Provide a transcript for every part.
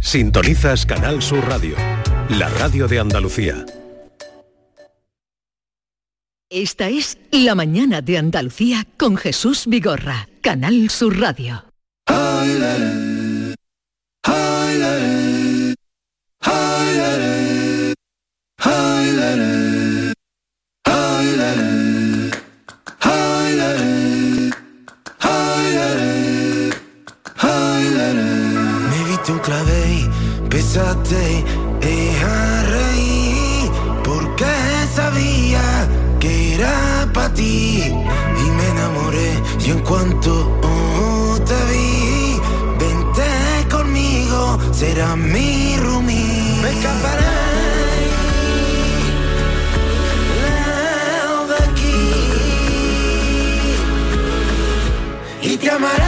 Sintonizas Canal Sur Radio, la radio de Andalucía. Esta es La Mañana de Andalucía con Jesús Vigorra, Canal Sur Radio. Un clave, besaste y a reír, porque sabía que era para ti y me enamoré. Y en cuanto te vi, vente conmigo, será mi roomie. Me escaparé lejos de aquí y te amaré.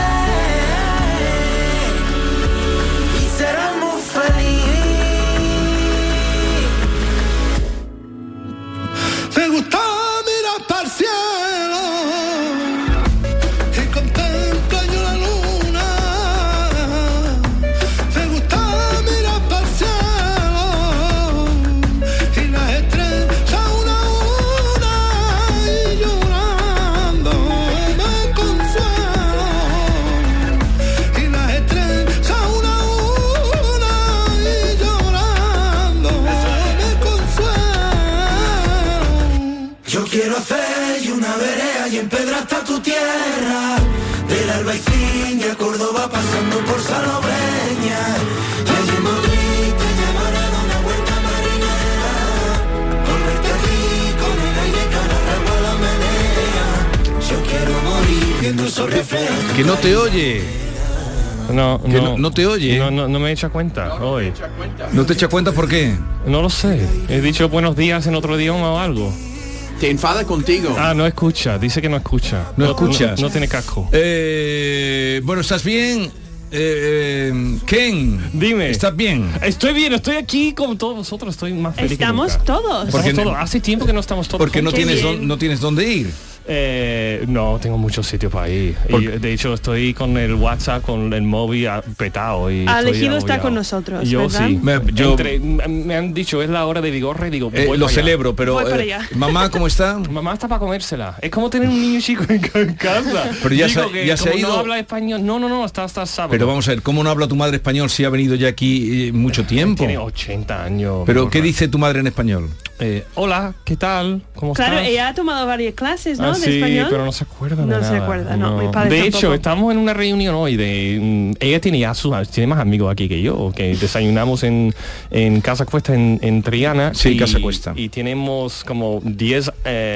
Me gusta mirar para el cielo y contemplo yo la luna. Me gusta mirar para el cielo y las estrellas una y llorando me consuelo. Y las estrellas una y llorando me consuelo. Yo quiero hacer y una vereda y empedrar hasta tu tierra, del Albaicín y a Córdoba pasando por Salobreña. Y allí en Madrid te llevaré a una vuelta marinera, volverte aquí con el aire cara a la menea. Yo quiero morir viendo esos reflejos. Que no te oye. No te oye. No me echa cuenta hoy. ¿No te echa cuenta por qué? No lo sé. He dicho buenos días en otro idioma o algo. Te enfada contigo. No escucha. Dice que no escucha. No escuchas. No tiene casco. Bueno, ¿estás bien? Ken, dime. ¿Estás bien? Estoy bien, estoy aquí con todos vosotros. Estoy más feliz. Estamos todos. Porque hace tiempo que no estamos todos. Porque no tienes dónde ir. No, tengo muchos sitios para ir. Y, de hecho, estoy con el WhatsApp, con el móvil petado. Y elegido está con nosotros, yo ¿verdad? sí. Me han dicho, es la hora de Vigorra y digo, lo celebro, pero mamá, ¿cómo está? Mamá está para comérsela. Es como tener un niño chico en casa. Pero ya se ha ido. No habla español. No, está sábado. Pero vamos a ver, ¿cómo no habla tu madre español si ha venido ya aquí mucho tiempo? Tiene 80 años. Pero Vigorra. ¿qué dice tu madre en español? Hola, ¿qué tal? ¿Cómo estás? Claro, ella ha tomado varias clases, ¿no? De sí, español. pero no se acuerda de No nada. se acuerda, no. Mi padre de tampoco. hecho, estamos en una reunión hoy de... ella tiene más amigos aquí que yo, que desayunamos en Casa Cuesta en Triana. Sí, Casa Cuesta. Y tenemos como 10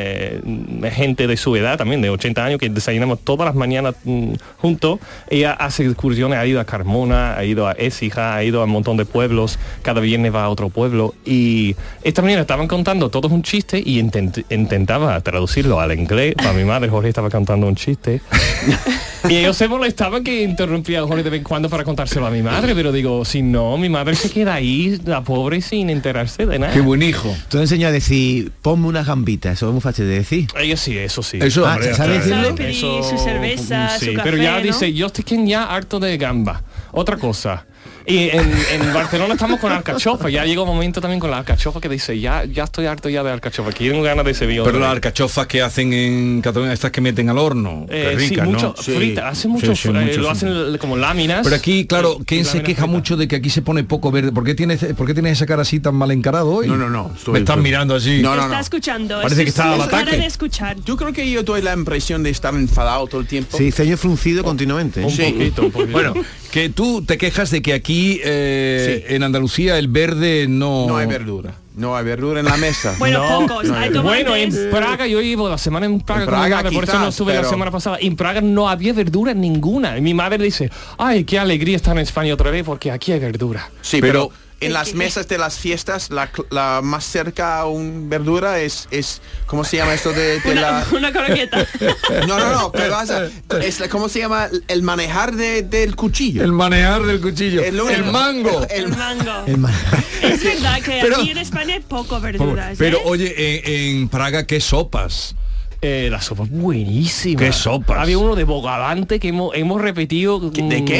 gente de su edad también, de 80 años, que desayunamos todas las mañanas juntos. Ella hace excursiones, ha ido a Carmona, ha ido a Écija, ha ido a un montón de pueblos, cada viernes va a otro pueblo. Y esta mañana estaban contando todos un chiste y intentaba traducirlo al inglés. Para mi madre, Jorge estaba contando un chiste. Y ellos se molestaban que interrumpía a Jorge de vez en cuando para contárselo a mi madre, pero digo, si no, mi madre se queda ahí, la pobre, sin enterarse de nada. Qué buen hijo. Tú enseñas a decir, ponme unas gambitas, eso es muy fácil de decir. Ella sí, eso sí. Eso, ¿sabe decirlo? Sabe pedir su cerveza, sí, su café, pero ya ¿no? dice, yo estoy ya harto de gamba. Otra cosa. Y en Barcelona estamos con alcachofa. Ya llega un momento también con la alcachofa que dice, ya estoy harto ya de alcachofa. Quiero ganas de Sevilla. Pero las alcachofas que hacen en Cataluña, estas que meten al horno, qué ricas, sí, mucho ¿no? frita, hace mucho, lo hacen como láminas. Pero aquí, claro, ¿quién se queja mucho de que aquí se pone poco verde? ¿Por qué tienes esa cara así tan mal encarado hoy? No. Me están mirando así. No. Está escuchando. Parece que está al es hora ataque. de escuchar. Yo creo que yo doy la impresión de estar enfadado todo el tiempo. Sí, ceño fruncido continuamente. Un poquito. Bueno, que tú te quejas de que aquí en Andalucía el verde No hay verdura. No hay verdura en la mesa. Bueno, pocos. Hay tomates. Bueno, en Praga, yo llevo la semana en Praga, con mi madre, por eso no estuve la semana pasada. En Praga no había verdura ninguna. Y mi madre dice, ay, qué alegría estar en España otra vez porque aquí hay verdura. Sí, pero en las mesas de las fiestas, la más cerca a un verdura es ¿cómo se llama esto de una croqueta? No, ¿qué pasa? ¿Cómo se llama? El manejar del cuchillo. El manejar del cuchillo. El mango. El mango. Es verdad que aquí en España hay poco verduras. Pero oye, en Praga, ¿qué sopas? La sopa buenísima. ¿Qué sopas? Había uno de bogavante que hemos repetido. ¿De qué?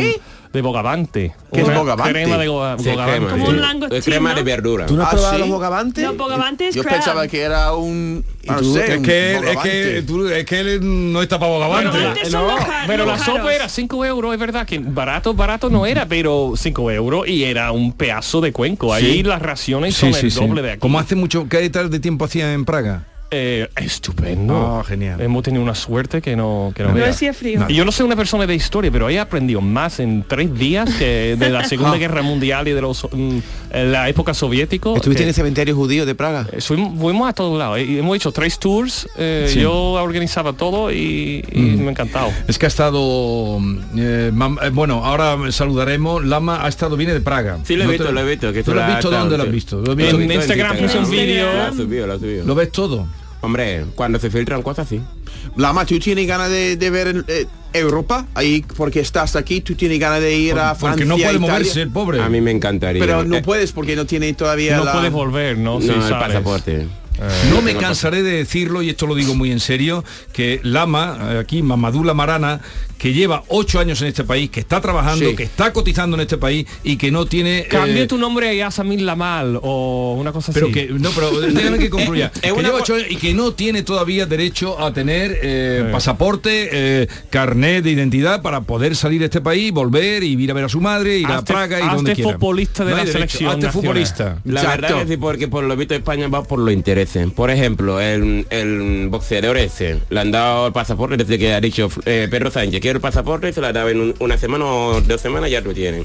de bogavante. ¿Qué es bogavante? Crema de Como bogavante. un langostín, crema ¿no? de verdura. ¿Tú no has ¿Ah, probado sí? los bogavantes? Los bogavantes Yo crab. pensaba que era un... no sé, un bogavante. Es que él no está para bogavante. Bogavantes son los Pero la los sopa caros. era 5 euros, es verdad que barato no era, pero 5 euros y era un pedazo de cuenco. Ahí las raciones son el doble de aquí. Como hace mucho, ¿qué tal de tiempo hacía en Praga? Estupendo. Oh, genial. Hemos tenido una suerte que no No veas. hacía frío. Y yo no soy una persona de historia, pero he aprendido más en 3 días que de la Segunda Guerra Mundial y de la época soviética. ¿Estuviste en el cementerio judío de Praga? Fuimos a todos lados. Hemos hecho 3 tours. Yo organizaba todo y me ha encantado. Es que ha estado... bueno, ahora saludaremos. Lama ha estado, viene de Praga. Sí, lo he visto. Que ¿Tú lo has visto? ¿Dónde lo has visto? ¿Lo has visto? En Instagram puse un vídeo. Lo ha subido. ¿Lo ves todo? Hombre, cuando se filtran cosas, sí. Lama, ¿tú tienes ganas de ver Europa? Ahí, porque estás aquí, ¿tú tienes ganas de ir a Francia, Porque no puede Italia? moverse el pobre. A mí me encantaría. Pero no puedes porque no tiene todavía No la... puedes volver, ¿no? No, Si el sales. pasaporte. No me cansaré de decirlo, y esto lo digo muy en serio, que Lama, aquí Mamadou Lamarana, que lleva 8 años en este país, que está trabajando, Sí. que está cotizando en este país y que no tiene... Cambia tu nombre a Yasamín Lamal o una cosa pero así. que no, pero déjame que concluya. Es Que una lleva co- 8 años y que no tiene todavía derecho a tener pasaporte, carnet de identidad para poder salir de este país, volver y ir a ver a su madre, ir a Hazte- Praga y hazte donde quiera. futbolista de No la hay derecho, selección hazte nacional. futbolista. La Exacto. verdad es que sí, porque por lo visto España va por los intereses. Por ejemplo, el boxeador ese le han dado el pasaporte desde que ha dicho Pedro Sánchez, quiero el pasaporte, y se lo ha dado en una semana o 2 semanas, ya lo tienen.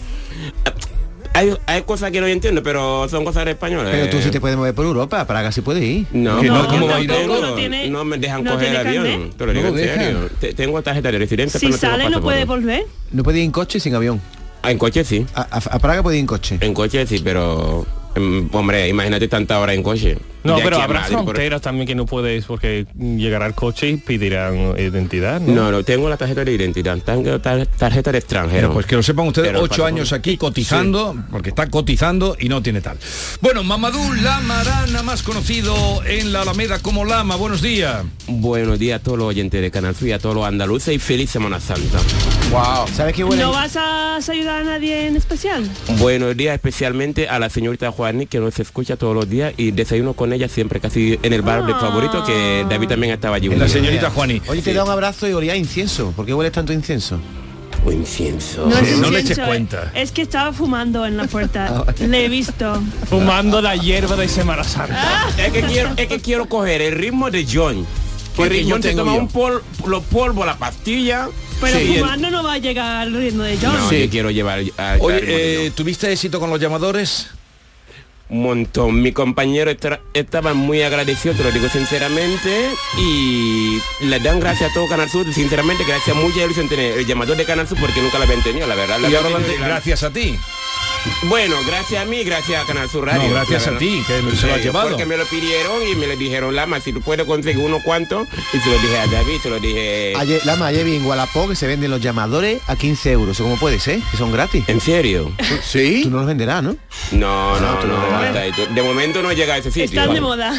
Hay cosas que no entiendo, pero son cosas españolas. Pero tú sí te puedes mover por Europa, a Praga sí puedes ir. No, Que no, no, ¿cómo no, va a ir? tengo- No tiene- no me dejan no coger el tiene avión. carnet. Te lo digo No lo en serio. dejan. Tengo tarjeta de residencia, Si pero no tengo sale no puede pasaporte. volver. No puedes ir en coche sin avión. Ah, en coche sí. A Praga puedes ir en coche. En coche sí, pero... hombre, imagínate tanta hora en coche. No, De pero aquí a habrá Madrid, por- fronteras también que no puedes porque llegará el coche y pedirán identidad, ¿no? No, tengo la tarjeta de identidad, tengo tarjeta de extranjero. Pues que lo sepan ustedes, Pero el 8 pasaporte. años aquí cotizando, porque está cotizando y no tiene tal. Bueno, Mamadou Lamarana, más conocido en la Alameda como Lama, buenos días. Buenos días a todos los oyentes de Canal Sur y a todos los andaluces y feliz Semana Santa. Wow. ¿Sabes qué buena? ¿No vas a saludar a nadie en especial? Buenos días especialmente a la señorita Juani, que nos escucha todos los días y desayuno con ella siempre casi en el bar de favorito, que David también estaba allí. un La día. señorita Juani. Oye, te da un abrazo y olía a incienso. ¿Por qué hueles tanto a incienso? O incienso. No, es no le incienso, eches cuenta. Es que estaba fumando en la puerta. Le he visto. Fumando la hierba de Semana Santa. Es que quiero coger el ritmo de John. Porque ritmo John se tengo toma yo? los polvos, la pastilla. Pero Sí, fumando no va a llegar al ritmo de John. No, Sí. yo quiero llevar al ritmo de Oye, John. ¿tuviste éxito con los llamadores? Un montón. Mi compañero estaba muy agradecido, te lo digo sinceramente, y le dan gracias a todo Canal Sur, sinceramente, gracias a mucha ilusión tener el llamador de Canal Sur porque nunca lo habían tenido, la verdad. Y ahora gracias a ti. Bueno, gracias a mí, gracias a Canal Sur Radio. No, gracias la a verdad. ti, que se lo has llevado. Porque me lo pidieron y me le dijeron, Lama, si tú puedes conseguir unos cuantos, y se lo dije a David, se lo dije... Ayer vi en Wallapop que se venden los llamadores a 15 euros. ¿Cómo puede ser? Que son gratis. ¿En serio? ¿Sí? Tú no los venderás, ¿no? No, hasta ahí. De momento no llega a ese sitio. Están de moda.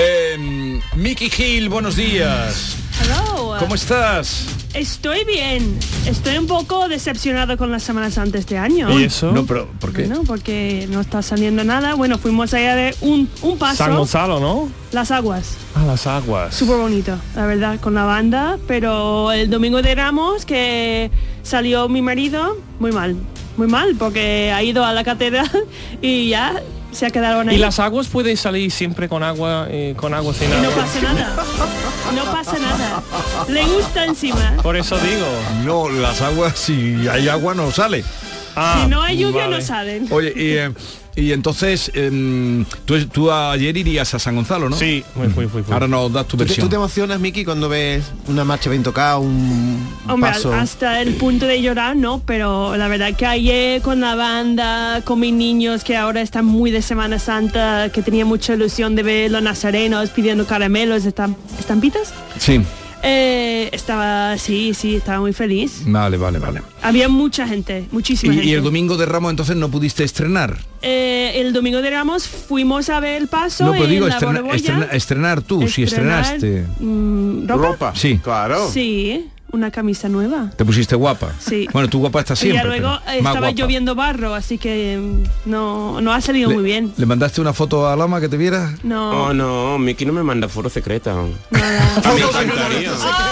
Miki Gil, buenos días. Hello. ¿Cómo estás? Estoy bien. Estoy un poco decepcionado con las Semanas Santas este año. ¿Y eso? No, pero ¿por qué? Bueno, porque no está saliendo nada. Bueno, fuimos allá de un paso. San Gonzalo, ¿no? Las Aguas. A las aguas. Súper bonito, la verdad, con la banda. Pero el domingo de Ramos, que salió mi marido, muy mal. Muy mal, porque ha ido a la catedral y ya se ha quedado ahí. ¿Y las aguas puede salir siempre con agua sin Y no agua? pasa nada. No pasa nada. Le gusta encima. Por eso digo. No, las aguas, si hay agua no sale. Ah, Si no hay lluvia, vale. no salen. Oye, y entonces, tú ayer irías a San Gonzalo, ¿no? Sí, fui. Ahora nos das tu ¿Tú versión. te emocionas, Miki, cuando ves una marcha bien tocada, un Hombre, paso? hasta el punto de llorar, no, pero la verdad que ayer con la banda, con mis niños que ahora están muy de Semana Santa, que tenía mucha ilusión de ver los nazarenos pidiendo caramelos, estampitas. Sí, Estaba muy feliz. vale. Había mucha gente, muchísima gente. Y el domingo de Ramos entonces no pudiste estrenar. El domingo de Ramos fuimos a ver el paso No, pero en digo, la Borbolla. estrenar tú, si Estrenar, estrenaste. ¿ropa? Ropa. Sí. Claro. Sí, una camisa nueva. ¿Te pusiste guapa? Sí. Bueno, tú guapa estás siempre. Y luego pero más estaba guapa. lloviendo barro, así que no ha salido muy bien. ¿Le mandaste una foto a Lama que te viera? No. Oh, no, Miki no me manda fotos secretas. Nada. Me encantaría.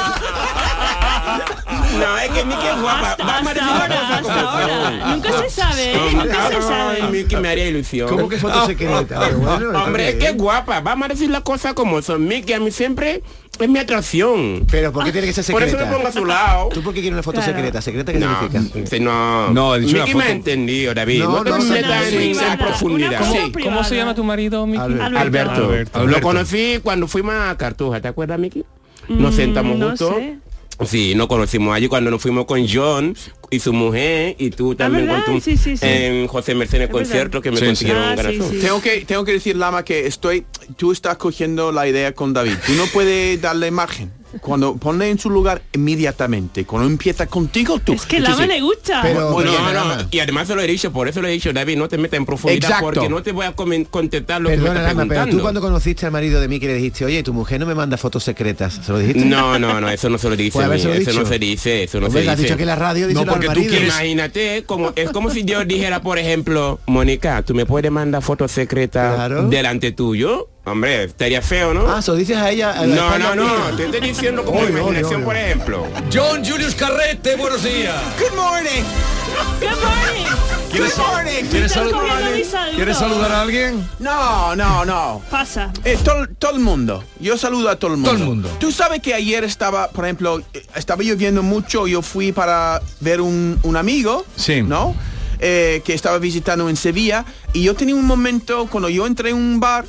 No, es que Miki es guapa. Hasta ahora. Nunca se sabe, nunca se sabe. Miki me haría ilusión. ¿Cómo que foto secreta? Bueno, hombre, es que es guapa. Vamos a decir las cosas como son. Miki a mí siempre es mi atracción. Pero ¿por qué tiene que ser Por secreta? eso me pongo a su lado. ¿Tú por qué quieres una foto Claro. secreta? ¿Secreta qué significa? No, he dicho Miki una me ha foto. entendido, David. No, No te no, metas no, en privada, profundidad. una foto Sí. privada. ¿Cómo se llama tu marido, Miki? Alberto. Alberto. Lo conocí cuando fuimos a Cartuja, ¿te acuerdas, Miki? Nos sentamos no juntos. sé. Sí, nos conocimos allí cuando nos fuimos con John y su mujer y tú también ¿verdad? con tu Sí. en José Mercedes Es concierto verdad. que me Sí, consiguieron sí. un Ah, sí, garazón. sí. Tengo que decir, Lama, que tú estás cogiendo la idea con David. Tú no puedes darle margen. Cuando ponle en su lugar inmediatamente. Cuando empieza contigo, tú. Es que Lama le gusta. Pero- Muy bien, No, Lama. no, y además se lo he dicho, por eso lo he dicho, David, no te metas en profundidad Exacto. porque no te voy a contestar lo que me Perdona, estás Lama, pero preguntando. tú cuando conociste al marido de Miki le dijiste, oye, tu mujer no me manda fotos secretas. ¿Se lo dijiste? No, eso no se lo dice Pues a mí, habérselo eso dicho. no se dice, eso no Hombre, se has dice. dicho que la radio dice No, porque tú quieres- Imagínate, es como si yo dijera, por ejemplo, Mónica, ¿tú me puedes mandar fotos secretas Claro. delante tuyo? Hombre, estaría feo, ¿no? Ah, se lo dices a ella. a la No, espalda no, mía. te estoy diciendo como Oye, imaginación, oye, oye. por ejemplo. John Julius Carrete, buenos días. Good morning. Good morning. ¿Quieres, Good morning. ¿quieres Estás salu- cogiendo mi saludo. ¿Quieres saludar a alguien? No. Pasa. Todo el mundo. Yo saludo a todo el mundo. Todo el mundo. Tú sabes que ayer estaba, por ejemplo, estaba lloviendo mucho. Yo fui para ver un amigo, Sí. ¿no? Que estaba visitando en Sevilla. Y yo tenía un momento cuando yo entré en un bar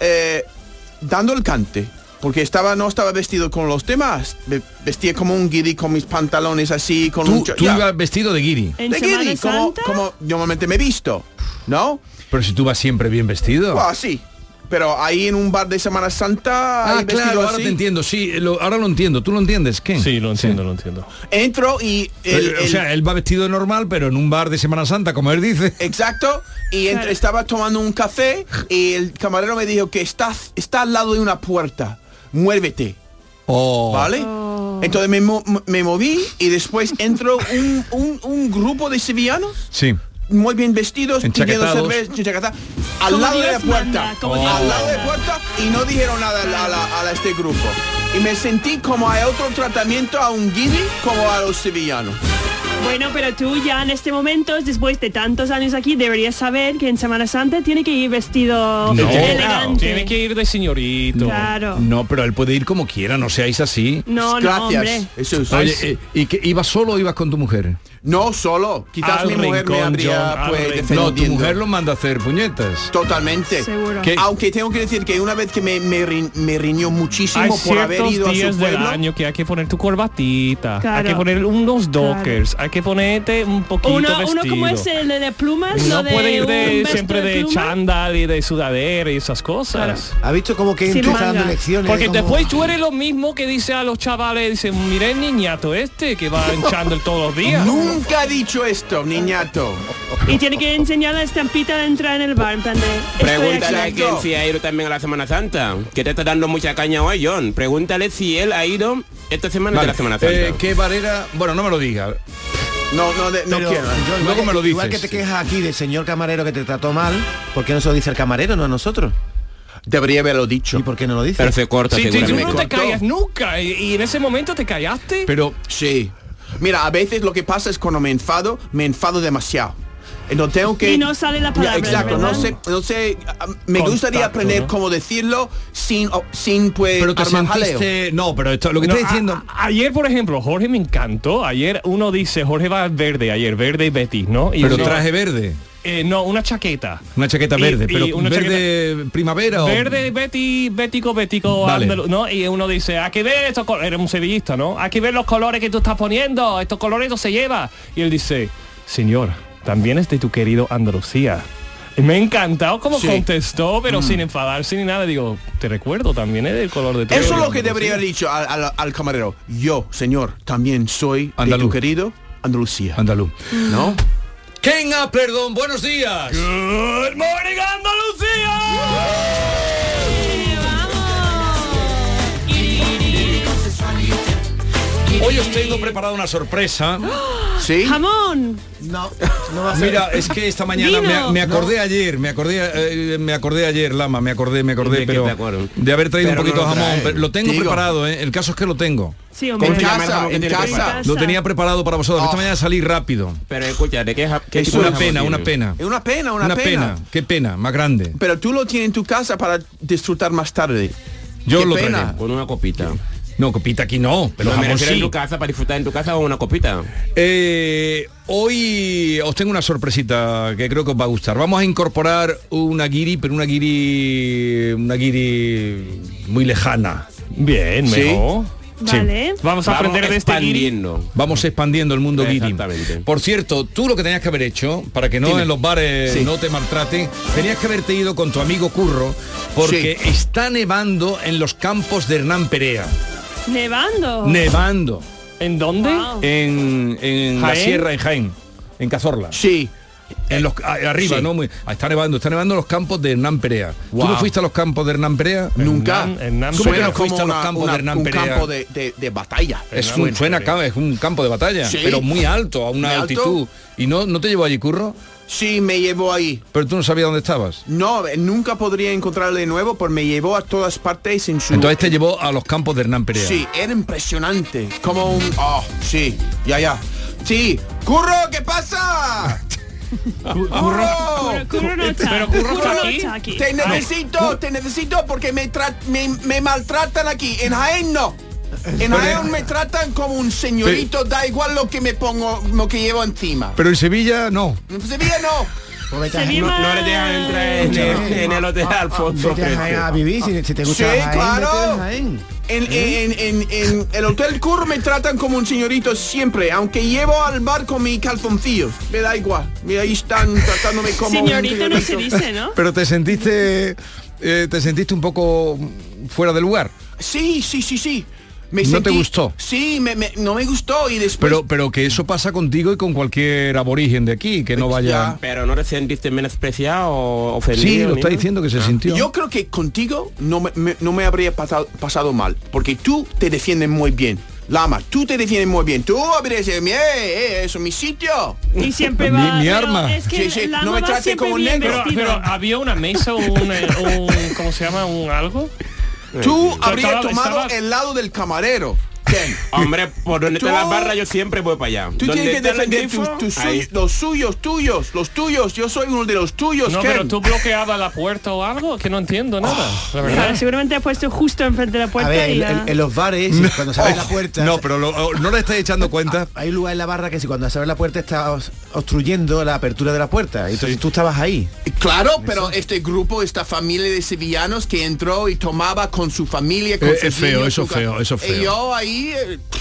dando el cante. Porque no estaba vestido con los demás. Vestía como un guiri con mis pantalones así, con un... Tú ya, ibas vestido de guiri. En de Semana guiri, Santa. como normalmente me he visto, ¿no? Pero si tú vas siempre bien vestido. Ah, sí. Pero ahí en un bar de Semana Santa... Ah, ahí vestido claro, ahora así. te entiendo, sí, ahora lo entiendo. ¿Tú lo entiendes, Ken? Sí, lo entiendo. Entro y... O sea, él va vestido de normal, pero en un bar de Semana Santa, como él dice. exacto. Y Claro. estaba tomando un café y el camarero me dijo que está al lado de una puerta. Muévete, Oh. ¿vale? Entonces me moví y después entró un grupo de sevillanos Sí. muy bien vestidos, pidiendo Enchaquetados. cerveza, enchaquetadas, al Como lado de la Dios puerta. manda, como Dios Al lado de la manda. puerta y no dijeron nada a este grupo. Y me sentí como hay otro tratamiento a un guiri como a los sevillanos. Bueno, pero tú ya en este momento, después de tantos años aquí, deberías saber que en Semana Santa tiene que ir vestido No. elegante. Tiene que ir de señorito. Claro. No, pero él puede ir como quiera, no seáis así. No, Gracias. hombre. Eso es. Oye, ¿y que ibas solo o ibas con tu mujer? No solo. Quizás Al mi mujer me rincón, habría John, al pues rincón. No, tu defendiendo. mujer lo manda a hacer puñetas. Totalmente. Seguro. ¿Qué? Aunque tengo que decir que una vez que me riñó muchísimo Hay por haber ciertos ido a su días del pueblo. año que hay que poner tu corbatita, Claro. hay que poner unos dockers, hay que ponerte un poquito Uno vestido. como es el de plumas, No lo de puede ir un vestido siempre de pluma. chándal y de sudadera y esas cosas. ¿Ha visto como que Sin te está dando manga. lecciones? Porque como- después tú eres lo mismo que dice a los chavales, dice, mire el niñato este que va en chándal todos los días. Nunca he dicho esto, niñato. Y tiene que enseñar la estampita de entrar en el bar, en plan de... estoy Pregúntale a aquí. quien si ha ido también a la Semana Santa, que te está dando mucha caña hoy, John. Pregúntale si él ha ido esta semana de la Semana Santa. ¿Qué barera? Bueno, no me lo diga. No Pero, quiero. John, Luego me lo igual dices. que te quejas aquí del señor camarero que te trató mal, ¿por qué no se lo dice el camarero, no a nosotros? Debería haberlo dicho. ¿Y por qué no lo dice? Pero se corta Sí, tú seguramente. no te cortó. callas nunca y en ese momento te callaste. Pero Sí. Mira, a veces lo que pasa es cuando me enfado demasiado. Entonces tengo que... Y no sale la palabra, Exacto, ¿verdad? no sé. Me gustaría Contacto, aprender ¿no? cómo decirlo sin pues pero te armar jaleo. sentiste... No, pero esto, lo que No, estoy diciendo... ayer, por ejemplo, Jorge me encantó. Ayer uno dice, Jorge va verde ayer, verde y Betis, ¿no? Y Pero uno- traje verde. no, una chaqueta. Una chaqueta Y- verde, y pero una verde primavera o... Verde, bético, Vale. andaluz, ¿no? Y uno dice, hay que ver estos colores, era un sevillista, ¿no? Hay que ver los colores que tú estás poniendo, estos colores no se lleva. Y él dice, señor, también es de tu querido Andalucía. Y me ha encantado como Sí. contestó, pero sin enfadarse ni nada. Digo, te recuerdo, también es del color de tu Eso es querido lo que debería haber Andalucía. dicho al camarero. Yo, señor, también soy de Andaluz. tu querido Andalucía. Andaluz. ¿No? Ken Perdón, buenos días. Good morning, Andalucía. Hoy os tengo preparado una sorpresa. ¿Sí? ¡Jamón! No va a ser. Mira, es que esta mañana me acordé ayer, me acordé ayer, Lama, me acordé, pero de haber traído un poquito de jamón. Pero lo tengo preparado, ¿eh? El caso es que lo tengo. Sí, hombre. En casa. Lo tenía preparado para vosotros. Esta mañana salí rápido. Pero escucha, ¿de qué Es una pena. Es una pena. Qué pena, más grande. Pero tú lo tienes en tu casa para disfrutar más tarde. Yo Qué lo pena. traeré. Con una copita. No, copita aquí no, pero No, me jamón refiero en sí. tu casa, para disfrutar en tu casa o una copita. Hoy os tengo una sorpresita que creo que os va a gustar. Vamos a incorporar una guiri, pero una guiri muy lejana. Bien, Sí. mejor. Vale. Vamos a aprender de este guiri. expandiendo. Vamos expandiendo el mundo guiri. Exactamente. Por cierto, tú lo que tenías que haber hecho, para que no en los bares no te maltraten, tenías que haberte ido con tu amigo Curro, porque está nevando en los campos de Hernán Perea. Nevando. Nevando. ¿En dónde? Wow. En la ¿Jaén? sierra, en Jaén, en Cazorla. Sí. En los arriba, sí. ¿no? Está nevando en los campos de Hernán Perea. ¿Tú Wow. no fuiste a los campos de Hernán Perea? Nunca. Hernán ¿Cómo que Perea. no fuiste a los campos de Hernán un Perea? campo de batalla. Es un campo de batalla, Sí. pero muy alto, a una ¿Muy alto? altitud. ¿Y no te llevó allí, Curro? Sí, me llevó ahí. Pero tú no sabías dónde estabas. No, nunca podría encontrarle de nuevo, porque me llevó a todas partes en su... Entonces te llevó a los campos de Hernán Perea. Sí, era impresionante. Como un... Oh, sí, ya. Sí, Curro, ¿qué pasa? Curro, Curro no está. Pero Curro Curro no aquí. está aquí. te necesito porque me maltratan aquí. En Jaén no. En Jaén me tratan como un señorito, da igual lo que me pongo, lo que llevo encima. Pero en Sevilla no. En Sevilla no. Pues vete a- Sevilla- No le dejan entrar en el hotel Alfonso Vete a Jaén a vivir si te gusta Sí, Jaén, claro. vete a Jaén. En el Hotel Curro me tratan como un señorito siempre, aunque llevo al bar con mis calzoncillos. Me da igual. Mira, ahí están tratándome como Señorito un no se señorito. dice, ¿no? Pero te sentiste un poco fuera de lugar. Sí. ¿No te gustó? Sí, no me gustó y después... Pero que eso pasa contigo y con cualquier aborigen de aquí, que no vaya... Ya. Pero no te sentiste menospreciado o ofendido. Sí, lo ni está nada? diciendo que se sintió. Yo creo que contigo no me habría pasado mal, porque tú te defiendes muy bien. Lama, tú te defiendes muy bien. Tú habrías dicho, eso es mi sitio. Y siempre Mi- va... mi pero arma. Es que Sí, Lama no me va trate siempre como bien negro. vestido. Pero había una mesa, ¿cómo se llama? ¿Un algo? Tú habrías estaba- tomado estaba- el lado del camarero. ¿Quién? Hombre, por donde Tú- está la barra yo siempre voy para allá. Tú ¿Dónde tienes que está el defender grifo? Ahí. los tuyos. Yo soy uno de los tuyos, No, Ken. pero tú bloqueabas la puerta o algo, que no entiendo nada, la verdad. Claro, seguramente ha puesto justo enfrente de la A puerta ver, y ya... en los bares, cuando se abre la puerta... No, pero no le estáis echando cuenta. Hay un lugar en la barra que si cuando se abre la puerta está obstruyendo la apertura de la puerta. Entonces tú estabas ahí. Claro, pero este grupo, esta familia de sevillanos que entró y tomaba con su familia, con sus Es feo, niños, eso su feo, ca- eso feo. Y yo ahí...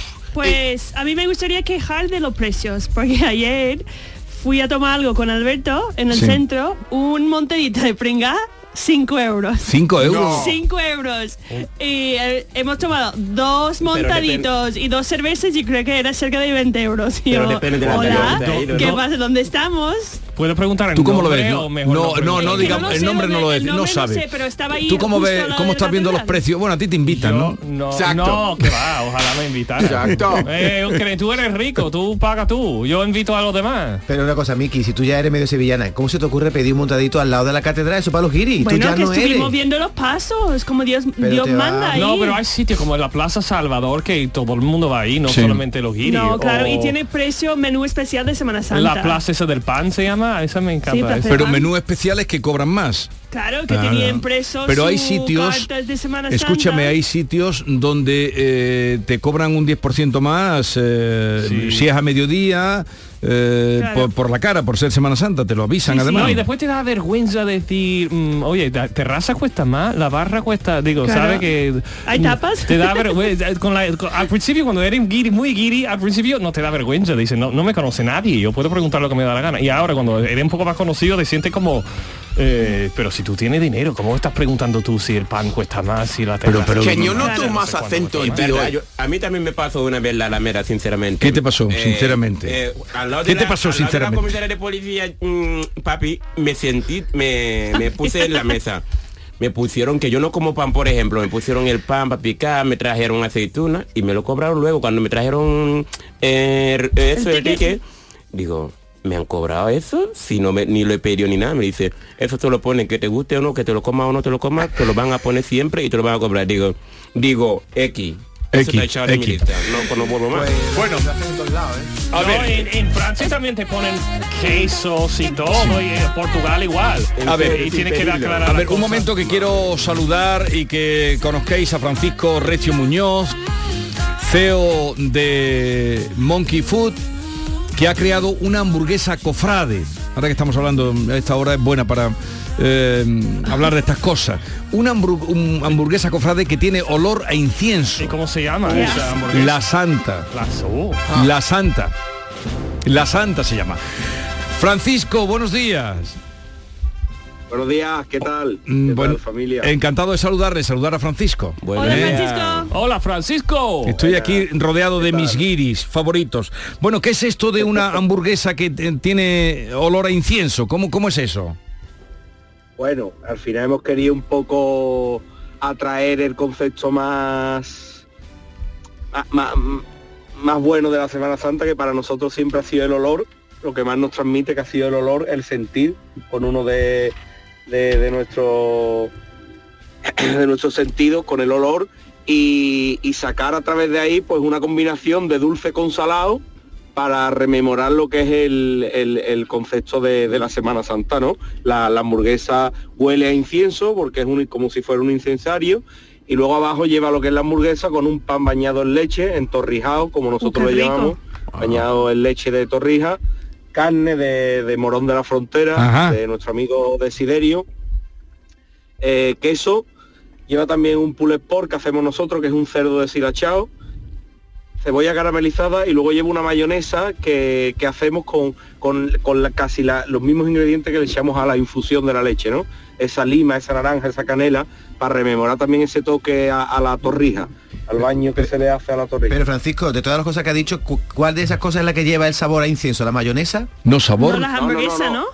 Pues a mí me gustaría quejar de los precios, porque ayer fui a tomar algo con Alberto en el Sí. centro, un montadito de pringa, 5 euros. 5 euros. 5 euros. Y hemos tomado 2 montaditos y 2 cervezas y creo que era cerca de 20 euros. Y Pero yo, depende de la hola, talla, ¿qué ¿no? pasa? ¿Dónde estamos? ¿Puedo preguntar el ¿Tú cómo lo nombre ves? o mejor No, pregunto? no Es que digamos, no lo el sé nombre no lo el es, no nombre sabe. sé, pero estaba ahí ¿Tú cómo justo ves, al lado cómo de estás la viendo los catedral. precios? Bueno, a ti te invitan, ¿no? Exacto. No, que va, ojalá me invitaran. Exacto. Tú eres rico, tú pagas tú, yo invito a los demás. Pero una cosa, Miki, si tú ya eres medio sevillana, ¿cómo se te ocurre pedir un montadito al lado de la catedral? Eso para los guiris. Tú Bueno, ya que no estuvimos eres. viendo los pasos, como Dios Pero te va- manda ahí. No, pero hay sitios como la Plaza Salvador que todo el mundo va ahí, no Sí. solamente los guiris. No, claro, o y tiene precio menú especial de Semana Santa. la plaza esa del pan se llama, esa me encanta. Sí, Plaza esa. Pero Pan. menús especiales que cobran más. Claro, que Ah, tenía no. impresos Pero hay su sitios, cartas de Semana escúchame, Santa. hay sitios donde te cobran un 10% más Sí. si es a mediodía, Claro. por la cara, por ser Semana Santa, te lo avisan Sí, sí. además. No, y después te da vergüenza decir, oye, la terraza cuesta más, la barra cuesta, digo, Claro. ¿sabe que ¿Hay tapas? Te da vergüenza. Al principio, cuando eres guiri, muy guiri, al principio no te da vergüenza, dices, no me conoce nadie, yo puedo preguntar lo que me da la gana. Y ahora, cuando eres un poco más conocido, te sientes como, pero si tú tienes dinero, ¿cómo estás preguntando tú si el pan cuesta más, si la terraza? pero- Que yo noto Claro. más No sé cuánto acento en cuesta ti Verdad, hoy. a mí también me pasó una vez la Alameda, sinceramente. ¿Qué te pasó, sinceramente? Al lado ¿Qué de te pasó, al lado de sinceramente? la comisaria de policía, papi, me sentí, me puse en la mesa. me pusieron, que yo no como pan, por ejemplo, me pusieron el pan para picar, me trajeron aceitunas y me lo cobraron luego. Cuando me trajeron eso, el ticket, digo, ¿me han cobrado eso? Si no ni lo he pedido ni nada. Me dice, eso te lo ponen, que te guste o no, que te lo comas o no te lo comas, te lo van a poner siempre y te lo van a cobrar. Digo, X. Eso está echado en mi lista. No vuelvo más. Bueno, a ver, en Francia también te ponen quesos y todo, y en Portugal igual. A ver, y tienes que aclarar. A ver, un momento que quiero saludar y que conozcáis a Francisco Recio Muñoz, CEO de Monkey Food, que ha creado una hamburguesa cofrade. Ahora que estamos hablando, esta hora es buena para hablar de estas cosas. Una hamburguesa cofrade que tiene olor a incienso. ¿Y cómo se llama esa hamburguesa? La Santa. La Santa. La Santa se llama. Francisco, buenos días. Buenos días, ¿qué tal? ¿Qué tal, familia? Encantado de saludar a Francisco. Hola, Francisco. Hola, Francisco. Estoy aquí rodeado de mis guiris favoritos. Bueno, ¿qué es esto de una hamburguesa que tiene olor a incienso? ¿Cómo es eso? Bueno, al final hemos querido un poco atraer el concepto más bueno de la Semana Santa, que para nosotros siempre ha sido el olor, lo que más nos transmite, que ha sido el olor, el sentir, con uno de nuestros sentidos, con el olor, y sacar a través de ahí pues una combinación de dulce con salado para rememorar lo que es el concepto de la Semana Santa, ¿no? La hamburguesa huele a incienso porque es como si fuera un incensario, y luego abajo lleva lo que es la hamburguesa con un pan bañado en leche, entorrijado, como nosotros le llamamos, bañado en leche de torrija, carne de morón de la frontera, ajá, de nuestro amigo Desiderio, queso, lleva también un pulled pork que hacemos nosotros, que es un cerdo deshilachado, cebolla caramelizada, y luego lleva una mayonesa que hacemos con casi los mismos ingredientes que le echamos a la infusión de la leche, ¿no? Esa lima, esa naranja, esa canela, para rememorar también ese toque a la torrija, al baño que se le hace a la torrija. Pero Francisco, de todas las cosas que ha dicho, ¿cuál de esas cosas es la que lleva el sabor a incienso? ¿La mayonesa? No, sabor. No, las hamburguesas, ¿no?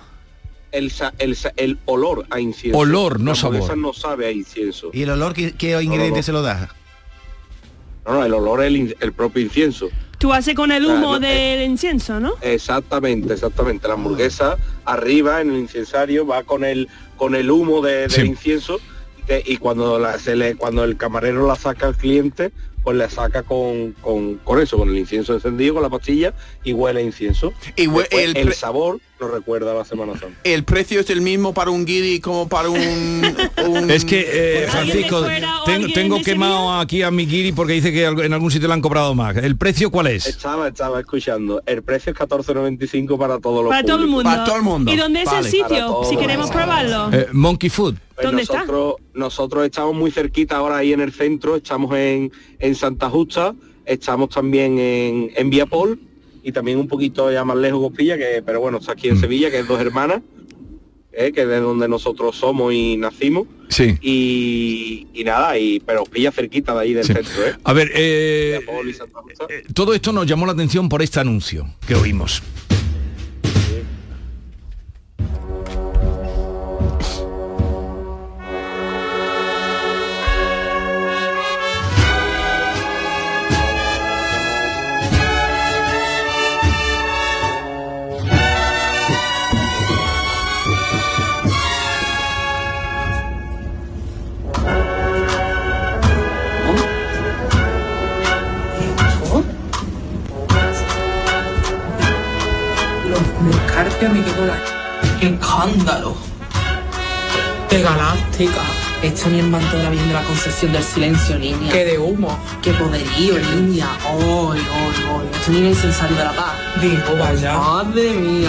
El olor a incienso. Olor, no sabor. La hamburguesa no sabe a incienso. ¿Y el olor qué ingrediente se lo da? No, el olor es el propio incienso. Tú haces con el humo del incienso, ¿no? Exactamente. La hamburguesa arriba en el incensario va con el humo del incienso, y cuando el camarero la saca al cliente, pues la saca con eso, con el incienso encendido, con la pastilla, y huele a incienso. Y el sabor nos recuerda a la Semana Santa. ¿El precio es el mismo para un guiri como para un Es que, Francisco, tengo quemado aquí a mi guiri porque dice que en algún sitio le han cobrado más. ¿El precio cuál es? Estaba escuchando. El precio es 14,95 para todos los públicos. Para todo el mundo. ¿Y dónde es el sitio? Si queremos probarlo. Monkey Food. Pues ¿Dónde nosotros estamos muy cerquita ahora ahí en el centro, estamos en Santa Justa, estamos también en Viapol, y también un poquito ya más lejos Costilla, pero bueno, está aquí en Sevilla, que es Dos Hermanas, que es de donde nosotros somos y nacimos. Sí. Y nada, pero pilla cerquita de ahí del centro. A ver, todo esto nos llamó la atención por este anuncio que oímos. Me quedó ¡qué escándalo! ¡Qué galáctica! Esto ni el manto de la Virgen de la Concepción del Silencio, niña. ¡Qué de humo! ¡Qué poderío, niña! ¡Oy! Esto ni el incensario de la paz. Digo, vaya. ¡Madre mía!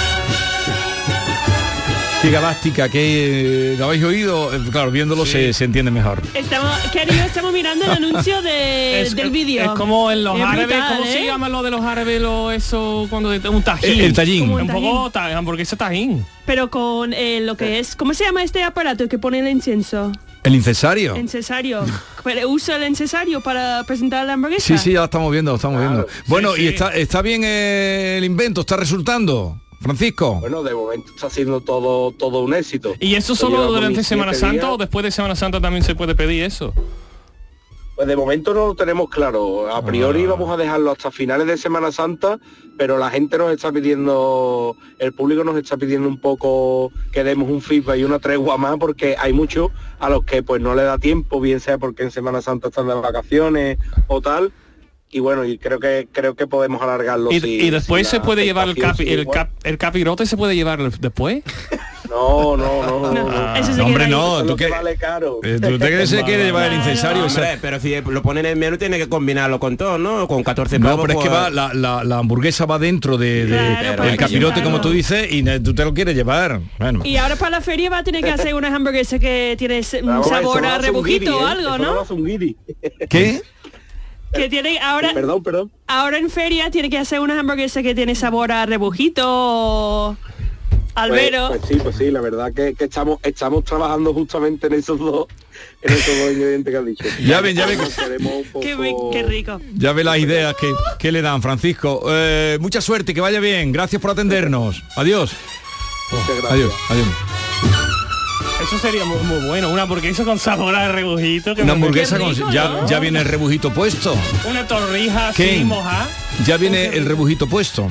Qué galáctica, que ¿lo habéis oído? Claro, viéndolo se entiende mejor. Estamos mirando el anuncio del vídeo. Es como en los árabes, brutal, ¿cómo se llama lo de los árabes? Eso cuando un tajín. El tajín. Un poco hamburguesa tajín. Pero con lo que es, ¿cómo se llama este aparato que pone el incienso? ¿El incensario? Incensario. ¿Pero usa el incensario para presentar la hamburguesa? Sí, ya lo estamos viendo. Bueno, sí. ¿y está bien el invento? ¿Está resultando? Francisco? Bueno, de momento está siendo todo un éxito. ¿Y eso solo durante Semana Santa o después de Semana Santa también se puede pedir eso? Pues de momento no lo tenemos claro. A priori vamos a dejarlo hasta finales de Semana Santa, pero la gente nos está pidiendo, el público nos está pidiendo un poco que demos un feedback y una tregua más, porque hay muchos a los que pues no le da tiempo, bien sea porque en Semana Santa están de vacaciones o tal. Y bueno, y creo que podemos alargarlo. ¿Y después se puede llevar el capirote se puede llevar después? No. Hombre, no. ¿Tú qué? Vale caro. ¿Tú te quiere llevar el incensario? Hombre, pero si lo ponen en el menú tiene que combinarlo con todo, ¿no? Con 14 pavos. No, pero es que va la hamburguesa va dentro del capirote, como tú dices, y tú te lo quieres llevar. Bueno. Y ahora para la feria va a tener que hacer unas hamburguesas que tiene sabor a rebujito o algo, ¿no? ¿Qué? Que tiene ahora. Perdón. Ahora en feria tiene que hacer unas hamburguesas que tiene sabor a rebujito o albero. Pues sí, la verdad que estamos trabajando justamente en esos dos ingredientes que has dicho. Ya ven. Qué rico. Ya ve las ideas que le dan, Francisco. Mucha suerte, que vaya bien. Gracias por atendernos. Adiós. Muchas gracias. Adiós. Eso sería muy bueno, una hamburguesa con sabor a rebujito. Una hamburguesa con... Ya viene el rebujito puesto. Una torrija así mojada. Ya viene el rebujito puesto.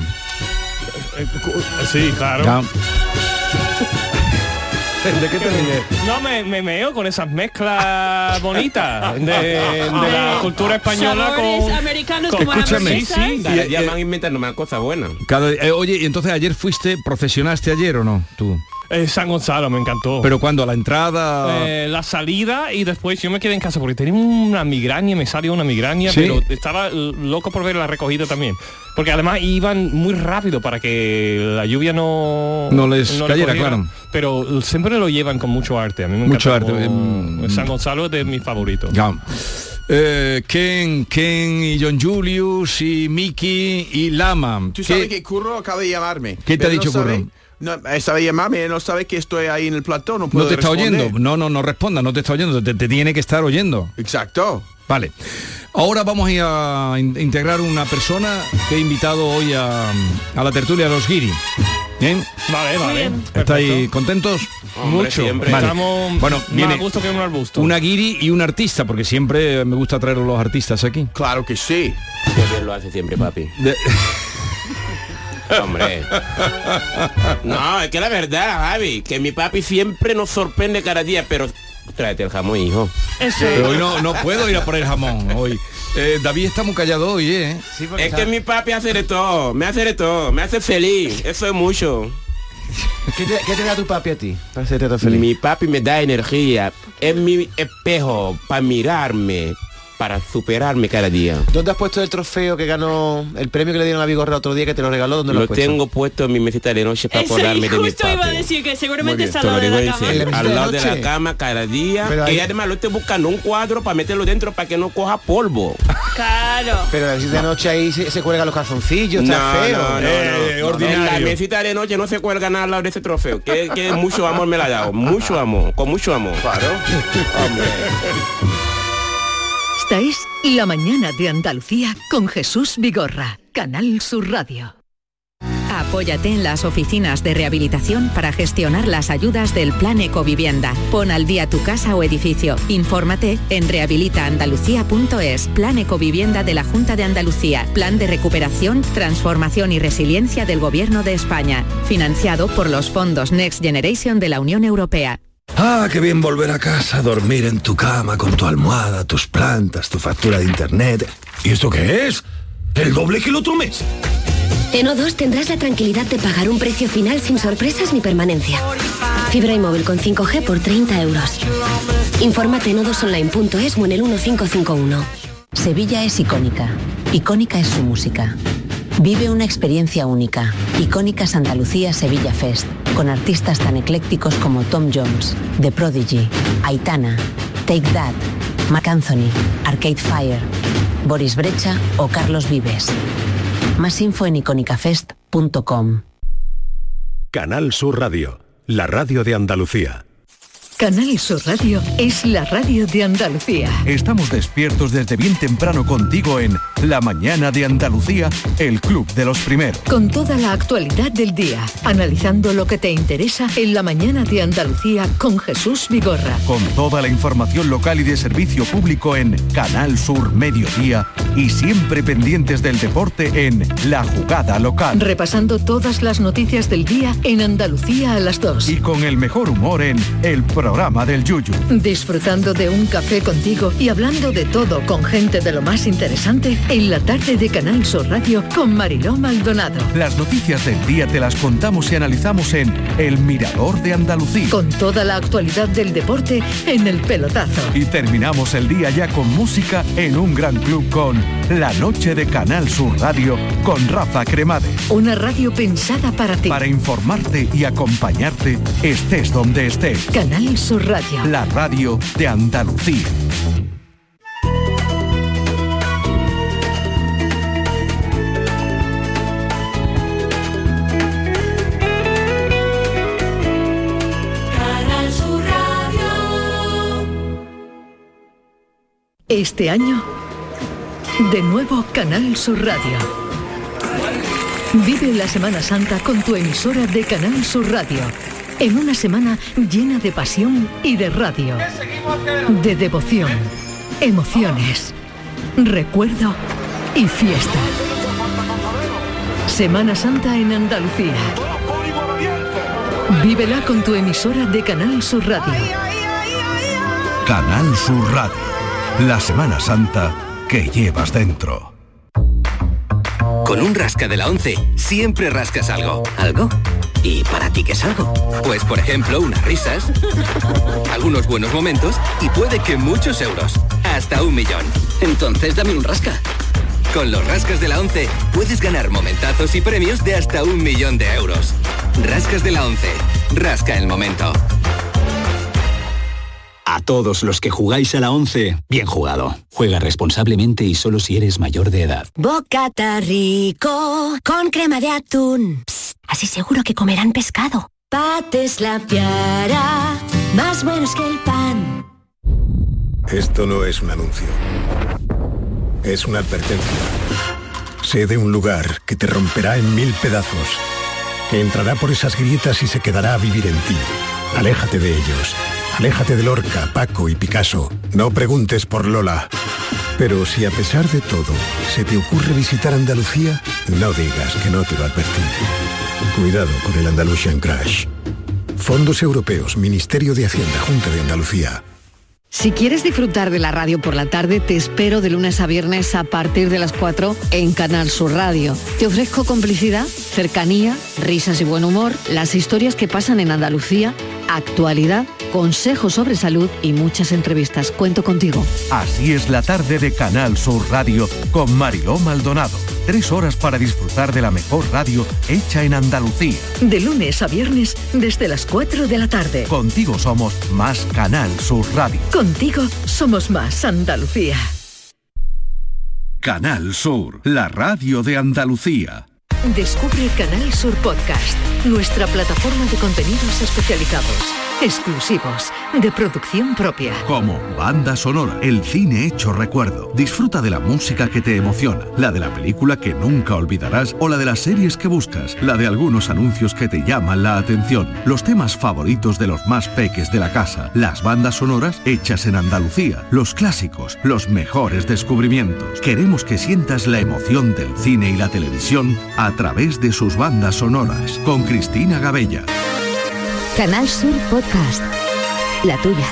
Sí, claro. Ya. ¿De qué te ríes? No, me meo con esas mezclas bonitas de la cultura española sabores con americanos con, como escúchame, sí. Ya van inventando más cosas buenas. Oye, y entonces ayer procesionaste ayer o no? Tú. San Gonzalo me encantó. ¿Pero cuándo? ¿A la entrada? La salida y después yo me quedé en casa porque tenía una migraña, me salió una migraña, ¿sí? Pero estaba loco por ver la recogida también. Porque además iban muy rápido para que la lluvia no les cayera, claro. Pero siempre lo llevan con mucho arte. A mí me encanta. Mucho arte. San Gonzalo es de mis favoritos. Ya. Ken y John Julius y Mickey y Lama. Tú sabes que Curro acaba de llamarme. ¿Qué te ha dicho Curro? No, sabe llamarme, no sabe que estoy ahí en el plató, no puedo No te está responder. oyendo, no responda, no te está oyendo, te tiene que estar oyendo. Exacto. Vale. Ahora vamos a ir a integrar una persona que he invitado hoy a la tertulia de los Guiri. ¿Bien? Vale. ¿Estáis contentos? Hombre, Mucho. Siempre. Vale. Bueno, más viene a gusto que un arbusto. una Guiri y un artista, porque siempre me gusta traer a los artistas aquí. Claro que sí. Qué bien lo hace siempre, papi. Hombre. No, es que la verdad, Javi, que mi papi siempre nos sorprende cada día, pero tráete el jamón, hijo. Eso. Pero hoy no puedo ir a por el jamón hoy. David está muy callado hoy, ¿eh? Sí, Es que mi papi hace de todo, me hace feliz, eso es mucho. ¿Qué te da tu papi a ti para hacerte tan feliz? Mi papi me da energía, es mi espejo para mirarme, para superarme cada día. ¿Dónde has puesto el trofeo que ganó, el premio que le dieron a Vigorra otro día que te lo regaló? ¿Dónde lo has Lo puesto? tengo puesto en mi mesita de noche para acordarme de mi justo iba a papi. decir que seguramente está Te al lo lado de digo la en cama. serio, al lado de la noche. cama cada día. Pero ahí- Y además lo estoy buscando un cuadro para meterlo dentro para que no coja polvo. Claro. Pero a de noche ahí se cuelgan los calzoncillos, está feo. No. ordinario. En la mesita de noche no se cuelga nada al lado de ese trofeo. Que mucho amor me la ha dado. Mucho amor, con mucho amor. Claro. Hombre. Esta es La Mañana de Andalucía con Jesús Vigorra, Canal Sur Radio. Apóyate en las oficinas de rehabilitación para gestionar las ayudas del Plan Ecovivienda. Pon al día tu casa o edificio. Infórmate en rehabilitaandalucía.es. Plan Ecovivienda de la Junta de Andalucía. Plan de recuperación, transformación y resiliencia del Gobierno de España. Financiado por los fondos Next Generation de la Unión Europea. Ah, qué bien volver a casa, dormir en tu cama con tu almohada, tus plantas, tu factura de internet. ¿Y esto qué es? ¿El doble que el otro mes? En O2 tendrás la tranquilidad de pagar un precio final sin sorpresas ni permanencia. Fibra y móvil con 5G por 30 euros. Infórmate en odosonline.es o en el 1551. Sevilla es icónica. Icónica es su música. Vive una experiencia única. Icónicas Andalucía Sevilla Fest, con artistas tan eclécticos como Tom Jones, The Prodigy, Aitana, Take That, Marc Anthony, Arcade Fire, Boris Brecha o Carlos Vives. Más info en icónicafest.com. Canal Sur Radio, la radio de Andalucía. Canal Sur Radio es la radio de Andalucía. Estamos despiertos desde bien temprano contigo en La Mañana de Andalucía, el Club de los Primeros. Con toda la actualidad del día, analizando lo que te interesa en La Mañana de Andalucía con Jesús Vigorra. Con toda la información local y de servicio público en Canal Sur Mediodía y siempre pendientes del deporte en La Jugada Local. Repasando todas las noticias del día en Andalucía a las 2. Y con el mejor humor en El Programa del Yuyu. Disfrutando de un café contigo y hablando de todo con gente de lo más interesante en la tarde de Canal Sur Radio con Mariló Maldonado. Las noticias del día te las contamos y analizamos en El Mirador de Andalucía. Con toda la actualidad del deporte en El Pelotazo. Y terminamos el día ya con música en un gran club con La Noche de Canal Sur Radio con Rafa Cremades. Una radio pensada para ti. Para informarte y acompañarte estés donde estés. Canal Sur Radio. La radio de Andalucía. Canal Sur Radio. Este año, de nuevo Canal Sur Radio. Vive la Semana Santa con tu emisora de Canal Sur Radio. En una semana llena de pasión y de radio, de devoción, emociones, recuerdo y fiesta. Semana Santa en Andalucía. Vívela con tu emisora de Canal Sur Radio. Canal Sur Radio. La Semana Santa que llevas dentro. Con un rasca de la 11 siempre rascas algo. ¿Algo? ¿Y para ti qué es algo? Pues por ejemplo unas risas, algunos buenos momentos y puede que muchos euros. Hasta 1 millón. Entonces dame un rasca. Con los rascas de la 11 puedes ganar momentazos y premios de hasta 1 millón de euros. Rascas de la 11. Rasca el momento. A todos los que jugáis a la 11, bien jugado. Juega responsablemente y solo si eres mayor de edad. Bocata rico con crema de atún. Psst, así seguro que comerán pescado. Pates la piara, más buenos que el pan. Esto no es un anuncio. Es una advertencia. Sé de un lugar que te romperá en 1000 pedazos, que entrará por esas grietas y se quedará a vivir en ti. Aléjate de ellos. Aléjate de Lorca, Paco y Picasso. No preguntes por Lola. Pero si a pesar de todo se te ocurre visitar Andalucía, no digas que no te lo advertí. Cuidado con el Andalusian Crash. Fondos Europeos, Ministerio de Hacienda, Junta de Andalucía. Si quieres disfrutar de la radio por la tarde, te espero de lunes a viernes a partir de las 4 en Canal Sur Radio. Te ofrezco complicidad, cercanía, risas y buen humor, las historias que pasan en Andalucía, actualidad, consejos sobre salud y muchas entrevistas. Cuento contigo. Así es la tarde de Canal Sur Radio con Mariló Maldonado. 3 horas para disfrutar de la mejor radio hecha en Andalucía. De lunes a viernes desde las 4 de la tarde. Contigo somos más Canal Sur Radio. Contigo somos más Andalucía. Canal Sur, la radio de Andalucía. Descubre Canal Sur Podcast, nuestra plataforma de contenidos especializados, exclusivos, de producción propia. Como banda sonora, el cine hecho recuerdo. Disfruta de la música que te emociona, la de la película que nunca olvidarás o la de las series que buscas, la de algunos anuncios que te llaman la atención, los temas favoritos de los más peques de la casa, las bandas sonoras hechas en Andalucía, los clásicos, los mejores descubrimientos. Queremos que sientas la emoción del cine y la televisión a través de sus bandas sonoras, con Cristina Gabella. Canal Sur Podcast. La tuya.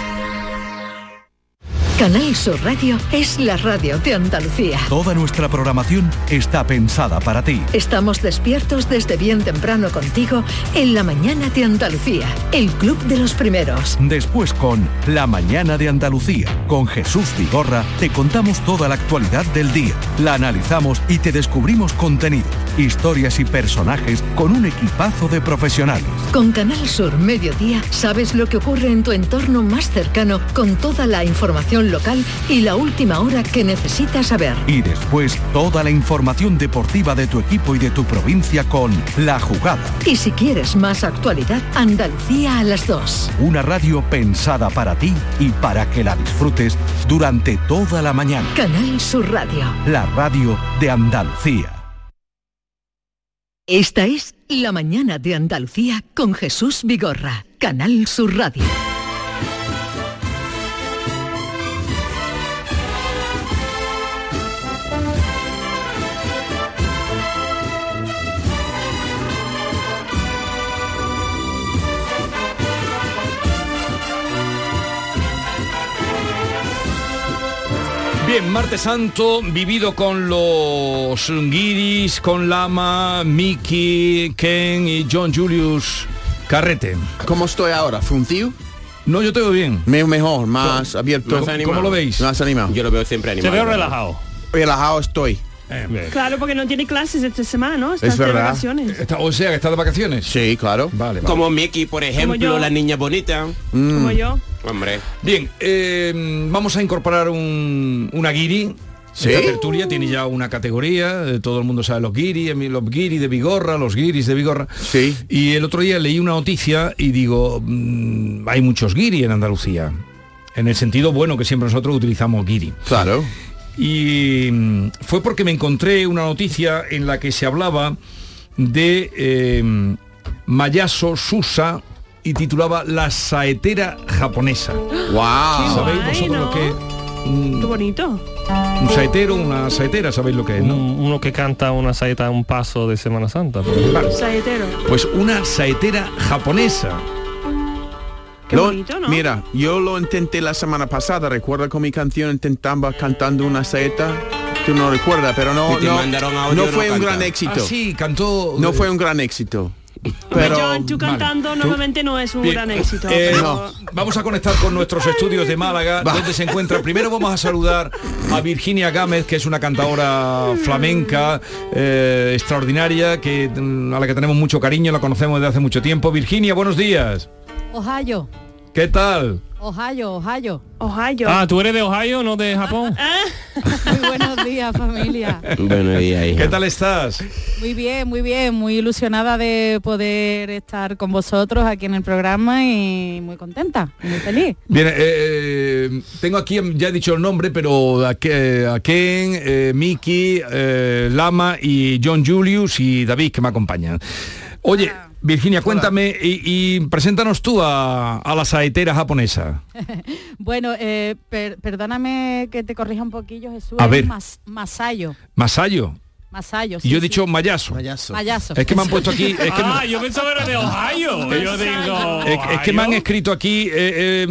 Canal Sur Radio es la radio de Andalucía. Toda nuestra programación está pensada para ti. Estamos despiertos desde bien temprano contigo en La Mañana de Andalucía, el Club de los Primeros. Después con La Mañana de Andalucía, con Jesús Vigorra, te contamos toda la actualidad del día, la analizamos y te descubrimos contenido, historias y personajes con un equipazo de profesionales. Con Canal Sur Mediodía sabes lo que ocurre en tu entorno más cercano con toda la información información local y la última hora que necesitas saber. Y después toda la información deportiva de tu equipo y de tu provincia con La Jugada. Y si quieres más actualidad, Andalucía a las 2. Una radio pensada para ti y para que la disfrutes durante toda la mañana. Canal Sur Radio. La radio de Andalucía. Esta es La Mañana de Andalucía con Jesús Vigorra. Canal Sur Radio. Bien, martes santo, vivido con los guiris, con Lama, Miki, Ken y John Julius Carrete. ¿Cómo estoy ahora? ¿Fruncido? No, yo te veo bien. Mejor, más abierto. ¿Cómo lo veis? Más animado. Yo lo veo siempre animado. Se veo relajado. Relajado estoy. Claro, porque no tiene clases esta semana, ¿no? Es verdad. De vacaciones. O sea, que está de vacaciones. Sí, claro. Vale. Como Mickey, por ejemplo, la niña bonita. Como yo. Hombre. Bien, vamos a incorporar una guiri. ¿Sí? Esta tertulia tiene ya una categoría, todo el mundo sabe los guiris de Vigorra, los guiris de Vigorra. Sí. Y el otro día leí una noticia y digo, hay muchos guiris en Andalucía. En el sentido bueno que siempre nosotros utilizamos guiri. Claro. Y fue porque me encontré una noticia en la que se hablaba de Mayaso Susa y titulaba La saetera japonesa. ¡Wow! ¿Sabéis vosotros lo que es? Qué bonito. Un saetero, una saetera, ¿sabéis lo que es, no? Uno que canta una saeta, un paso de Semana Santa. Vale. Saetero. Pues una saetera japonesa. Qué bonito, ¿no? Mira, yo lo intenté la semana pasada, recuerda con mi canción intentaba cantando una saeta. Tú no recuerdas, pero no fue un gran éxito. Ah, sí, cantó. No fue un gran éxito. Pero John, tú cantando normalmente no es un gran éxito. No. Vamos a conectar con nuestros estudios de Málaga, donde se encuentra. Primero vamos a saludar a Virginia Gámez, que es una cantadora flamenca extraordinaria, a la que tenemos mucho cariño, la conocemos desde hace mucho tiempo. Virginia, buenos días. Ohio. ¿Qué tal? Ohio. Ah, tú eres de Ohio, no de Japón. Muy buenos días, familia. Buenos días, hija. ¿Qué tal estás? Muy bien, muy ilusionada de poder estar con vosotros aquí en el programa y muy contenta, muy feliz. Bien, tengo aquí, ya he dicho el nombre, pero a Ken, Miki, Lama y John Julius y David, que me acompañan. Oye, Virginia, cuéntame y preséntanos tú a la saetera japonesa. Bueno, perdóname que te corrija un poquillo, Jesús. A ver. Masayo. Masayo. Sí, y yo he dicho Mayaso. Mayaso. Es que me han puesto aquí. Yo pensaba era de Ohio. Yo digo. Es que me han escrito aquí. Es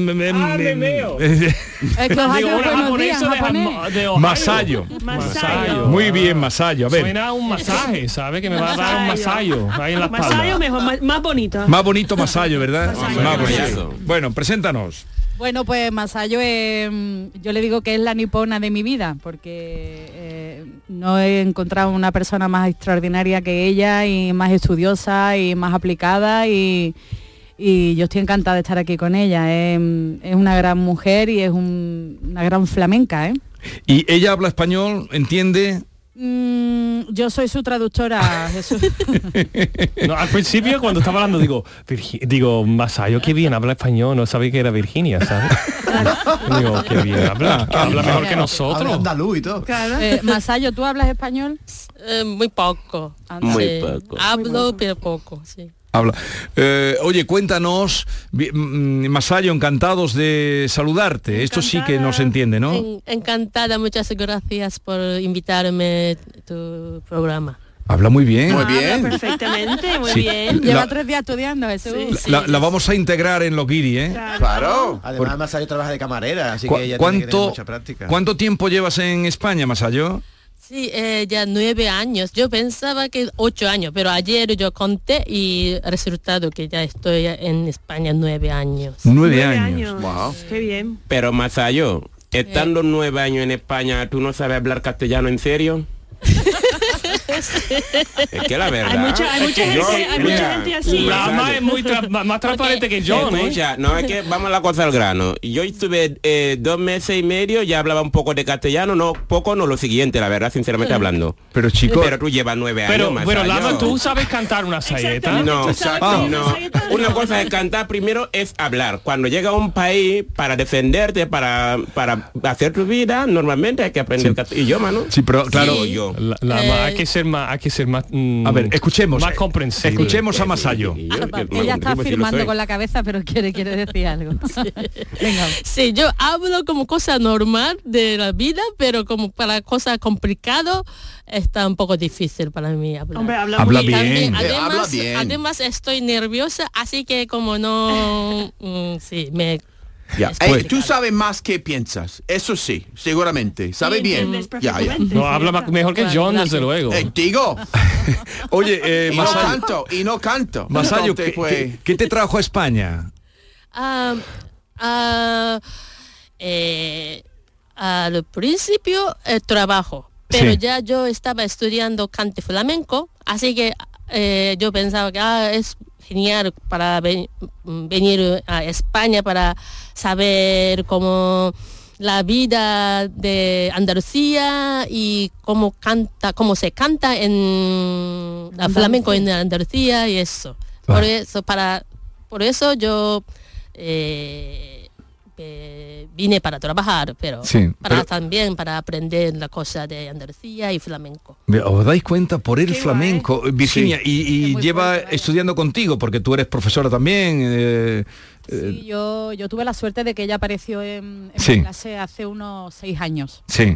que Ohio, buenos días, de Ohio. Masayo. Muy bien, Masayo. A ver. Suena un masaje, ¿sabe? Que me va a dar un masayo ahí en la espalda. Masayo mejor, más bonito. Más bonito Masayo, ¿verdad? Más bonito. Bueno, preséntanos. Bueno, pues Masayo, yo le digo que es la nipona de mi vida, porque no he encontrado una persona más extraordinaria que ella y más estudiosa y más aplicada y yo estoy encantada de estar aquí con ella. Es una gran mujer y es una gran flamenca. ¿Y ella habla español? ¿Entiende? Yo soy su traductora, Jesús. No, al principio cuando estaba hablando digo, Masayo, qué bien habla español, no sabía que era Virginia, ¿sabes? Digo, qué bien habla mejor que nosotros. Habla andaluz y todo. Claro. Masayo, ¿tú hablas español? Muy poco. Muy poco. Hablo, pero poco, sí. Habla. Oye, cuéntanos, Masayo, encantados de saludarte. Esto sí que no se entiende, ¿no? Encantada, muchas gracias por invitarme a tu programa. Habla muy bien. Muy bien. Habla perfectamente, muy bien. Lleva 3 días estudiando, Jesús. La vamos a integrar en los guiri, ¿eh? Claro. Además, Masayo trabaja de camarera, así que ella tiene que tener mucha práctica. ¿Cuánto tiempo llevas en España, Masayo? Sí, ya 9 años. Yo pensaba que 8 años, pero ayer yo conté y el resultado que ya estoy en España 9 años. 9 años. Wow. Qué bien. Pero Masayo, estando 9 años en España, ¿tú no sabes hablar castellano en serio? Es que la verdad... Hay mucha gente así. La Ama es muy más transparente que yo, ¿no? Escucha, no, es que vamos a la cosa al grano. Yo estuve 2 meses y medio, ya hablaba un poco de castellano, no lo siguiente, la verdad, sinceramente hablando. Pero chico... Pero tú llevas 9 años más. Pero Lama, ¿tú sabes cantar una saeta? No, no. Una cosa es cantar, primero es hablar. Cuando llega a un país, para defenderte, para hacer tu vida, normalmente hay que aprender idioma, ¿no? Sí, pero claro, hay que ser más a ver, escuchemos. Más comprensible. Escuchemos a Masayo. Ella está afirmando con la cabeza, pero quiere decir algo. Venga. Sí, yo hablo como cosa normal de la vida, pero como para cosas complicadas está un poco difícil para mí hablar. Hombre, habla bien. Además estoy nerviosa, así que como no... sí, me... Ya. Tú sabes más que piensas, eso sí, seguramente. Sabe bien. No, habla mejor que John, desde luego. Digo. Oye, Masayo. Y no canto. Masayo, Entonces, pues... ¿qué te trajo a España? Al principio el trabajo, pero ya yo estaba estudiando cante flamenco, así que yo pensaba que es genial para venir a España para saber cómo la vida de Andalucía y cómo se canta en flamenco en Andalucía y eso. Por eso yo vine para trabajar, pero también para aprender la cosa de Andalucía y flamenco. ¿Os dais cuenta por el flamenco? Virginia, y lleva estudiando contigo, porque tú eres profesora también. Sí, yo tuve la suerte de que ella apareció en mi clase hace unos 6 años. Sí.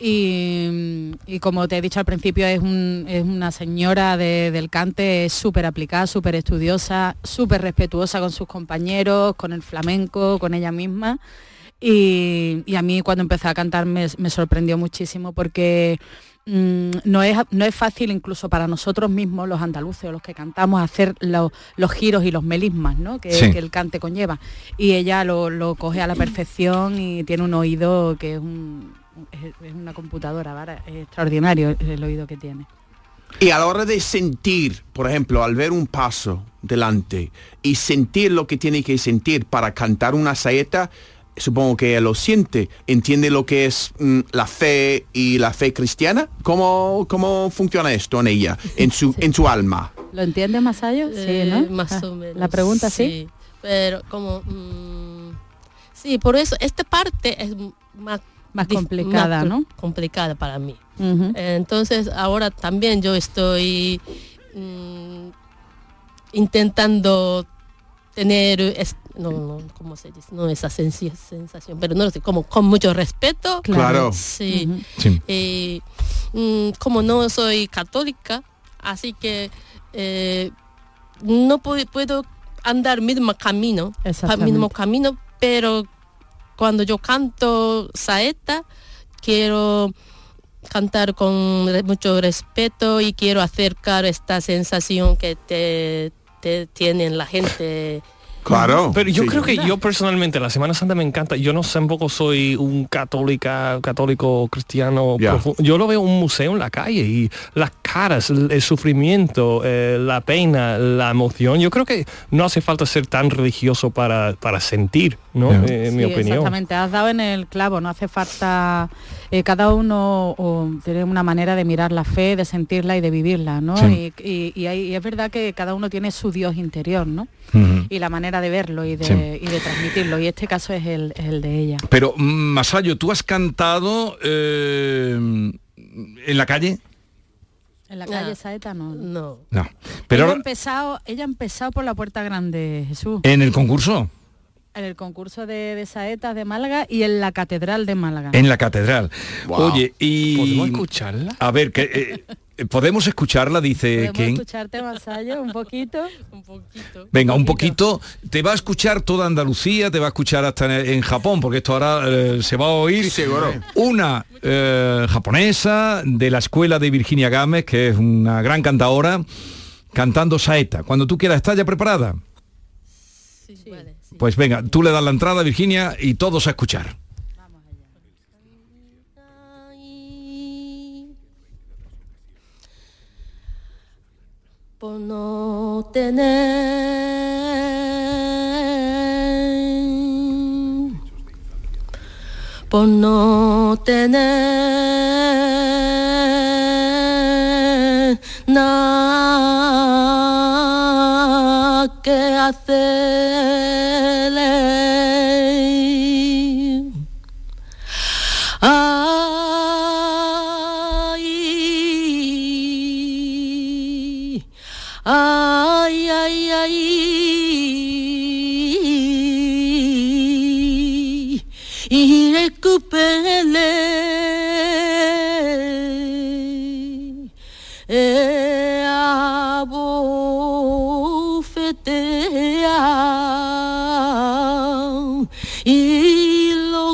Y como te he dicho al principio, es una señora del cante, es súper aplicada, súper estudiosa, súper respetuosa con sus compañeros, con el flamenco, con ella misma. Y a mí cuando empecé a cantar me sorprendió muchísimo porque no es fácil incluso para nosotros mismos, los andaluces o los que cantamos, hacer los giros y los melismas, ¿no? que el cante conlleva. Y ella lo coge a la perfección y tiene un oído que es una computadora, ¿vale? Es extraordinario el oído que tiene. Y a la hora de sentir, por ejemplo, al ver un paso delante y sentir lo que tiene que sentir para cantar una saeta, supongo que ella lo siente, entiende lo que es la fe y la fe cristiana. ¿Cómo funciona esto en ella, en su alma? ¿Lo entiende Masayo? Sí, ¿no? Más o menos. La pregunta sí. Pero como... sí, por eso esta parte es más complicada, ¿no? Complicada para mí. Entonces ahora también yo estoy intentando tener ¿cómo se dice? No esa sensación, pero no sé, como con mucho respeto. Claro. Sí. Como no soy católica, así que no puedo andar mismo camino, pero cuando yo canto saeta, quiero cantar con mucho respeto y quiero acercar esta sensación que te tienen la gente. Claro. Pero yo creo que yo personalmente la Semana Santa me encanta. Yo no tampoco soy un católico cristiano profundo. Yo lo veo un museo en la calle y las caras, el sufrimiento, la pena, la emoción. Yo creo que no hace falta ser tan religioso para sentir, ¿no? En mi opinión. Exactamente, has dado en el clavo. No hace falta cada uno tiene una manera de mirar la fe, de sentirla y de vivirla, ¿no? Sí. Y es verdad que cada uno tiene su Dios interior, ¿no? Y la manera de verlo y de transmitirlo, y este caso es el de ella. Pero Masayo, ¿tú has cantado en la calle? En la calle saeta no. Pero ella ha empezado por la Puerta Grande, Jesús. ¿En el concurso? En el concurso de saetas de Málaga y en la Catedral de Málaga. En la Catedral. Wow. Oye, y... ¿podemos escucharla? A ver, ¿podemos escucharla? Dice ¿Podemos escucharte, Masayo, un poquito? Un poquito. Venga, un poquito. Te va a escuchar toda Andalucía, te va a escuchar hasta en Japón, porque esto ahora se va a oír. Seguro. Una japonesa de la escuela de Virginia Gámez, que es una gran cantadora, cantando saeta. Cuando tú quieras, ¿estás ya preparada? Sí. Vale, sí. Pues venga, tú le das la entrada, Virginia, y todos a escuchar. Por no tener, por no tener nada que hacer. Ay, ay, ay, y recuperé a bofetear y lo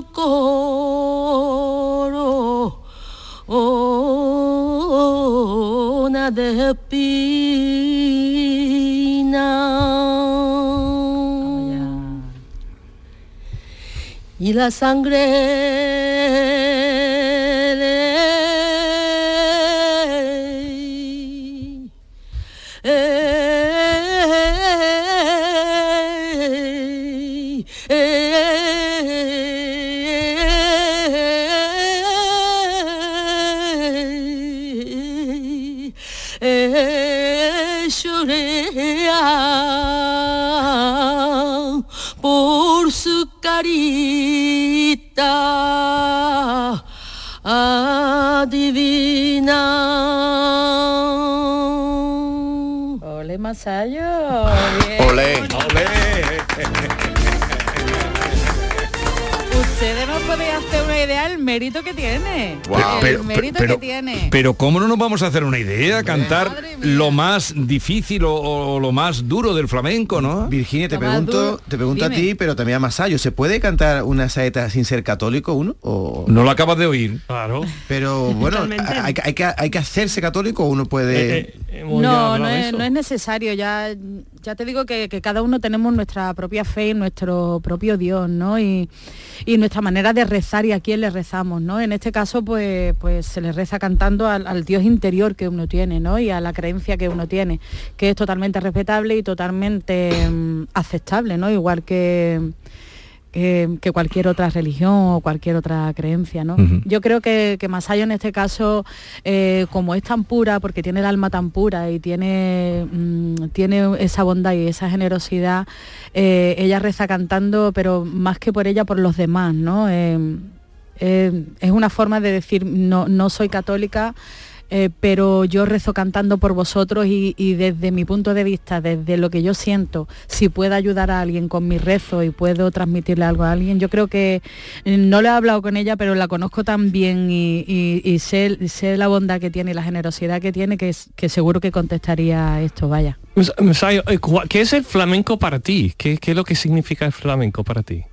corona de y la sangre por su carita adivina. Ole, Masayo. Bien. Ole. Ustedes no podéis hacer una idea del mérito que tiene. Wow. El mérito que tiene. Pero ¿cómo no nos vamos a hacer una idea? Cantar lo más difícil o lo más duro del flamenco, ¿no? Virginia, te pregunto a ti, pero también a Masayo, ¿se puede cantar una saeta sin ser católico uno? ¿O? No lo acabas de oír. Claro. Pero bueno, hay que hacerse católico o uno puede... No es necesario. Ya te digo que cada uno tenemos nuestra propia fe y nuestro propio Dios, ¿no? Y nuestra manera de rezar y a quién le rezamos, ¿no? En este caso, pues se le reza cantando al Dios interior que uno tiene, ¿no? Y a la creencia que uno tiene, que es totalmente respetable y totalmente aceptable, ¿no? Igual que cualquier otra religión o cualquier otra creencia, ¿no? Uh-huh. Yo creo que Masayo en este caso, como es tan pura, porque tiene el alma tan pura y tiene esa bondad y esa generosidad, ella reza cantando, pero más que por ella, por los demás, ¿no? Es una forma de decir, no soy católica, pero yo rezo cantando por vosotros y desde mi punto de vista, desde lo que yo siento, si puedo ayudar a alguien con mi rezo y puedo transmitirle algo a alguien, yo creo que no le he hablado con ella, pero la conozco tan bien y sé la bondad que tiene y la generosidad que tiene, que seguro que contestaría esto, vaya. ¿Qué es el flamenco para ti? ¿Qué es lo que significa el flamenco para ti?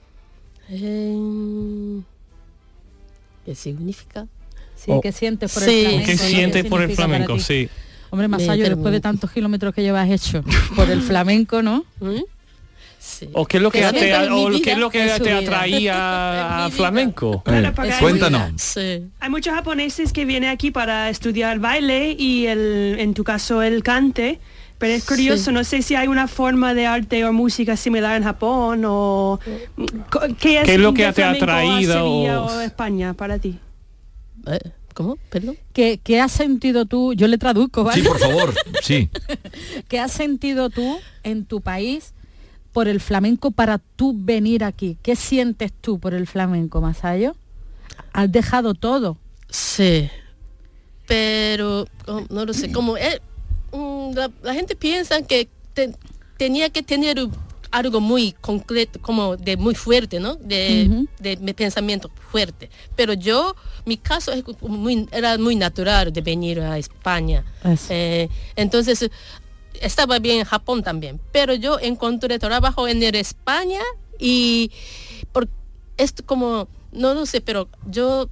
¿Qué significa? Sí, ¿qué sientes por el flamenco? ¿Qué sientes por el flamenco? Sí. Hombre, Masayo, después de tantos kilómetros que llevas hecho por el flamenco, ¿no? Sí. ¿O qué es lo que te atraía al flamenco? Claro, Cuéntanos. Sí. Hay muchos japoneses que vienen aquí para estudiar baile y en tu caso el cante. Pero es curioso, no sé si hay una forma de arte o música similar en Japón o... ¿Qué es lo que te ha atraído? O España para ti? ¿Cómo? Perdón. ¿Qué has sentido tú? Yo le traduzco, ¿vale? Sí, por favor, sí. ¿Qué has sentido tú en tu país por el flamenco para tú venir aquí? ¿Qué sientes tú por el flamenco, Masayo? ¿Has dejado todo? Sí, pero no lo sé, como la gente piensa que tenía que tener algo muy concreto, como de muy fuerte, ¿no? De mi pensamiento fuerte. Pero mi caso era muy natural de venir a España. Entonces, estaba bien en Japón también. Pero yo encontré trabajo en España y esto como, no lo sé, pero yo...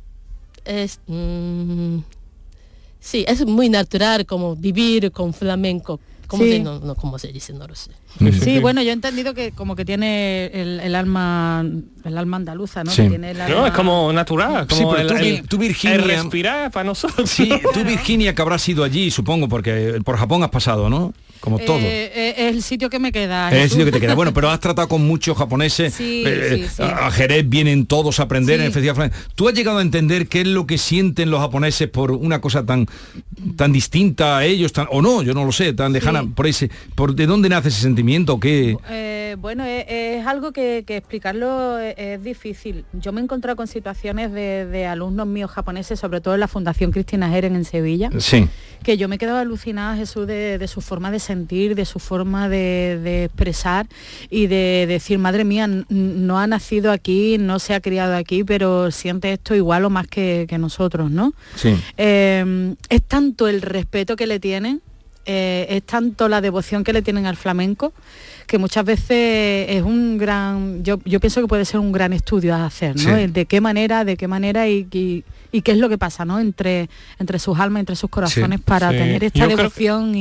sí, es muy natural como vivir con flamenco ¿Cómo, Sí. ¿Cómo se dice? No lo sé. Sí, bueno, yo he entendido que como que tiene el alma andaluza, ¿no? Sí. Que tiene el alma... No, es como natural, Sí, como pero tú, Virginia, el respirar para nosotros. Sí, tú, Virginia, que habrás ido allí, supongo, porque por Japón has pasado, ¿no? Como todo. Es el sitio que me queda. Es el Jesús. sitio que te queda. Bueno, pero has tratado con muchos japoneses. Sí, sí. A Jerez vienen todos a aprender Sí. en el Festival Flamenco. ¿Tú has llegado a entender qué es lo que sienten los japoneses por una cosa tan distinta a ellos? O no, yo no lo sé, tan lejana. ¿De dónde nace ese sentimiento? ¿Qué? Bueno, es algo que explicarlo es difícil. Yo me he encontrado con situaciones de alumnos míos japoneses, sobre todo en la Fundación Cristina Heren en Sevilla, Sí. que yo me he quedado alucinada, Jesús, de su forma de sentir, de su forma de expresar y de decir, madre mía, no ha nacido aquí, no se ha criado aquí, pero siente esto igual o más que nosotros, ¿no? Sí. Es tanto el respeto que le tienen, es tanto la devoción que le tienen al flamenco, que muchas veces es un gran, yo pienso que puede ser un gran estudio a hacer, ¿no? Sí. De qué manera y qué es lo que pasa, ¿no? Entre sus almas, entre sus corazones, Sí. para Sí. tener esta Yo creo- devoción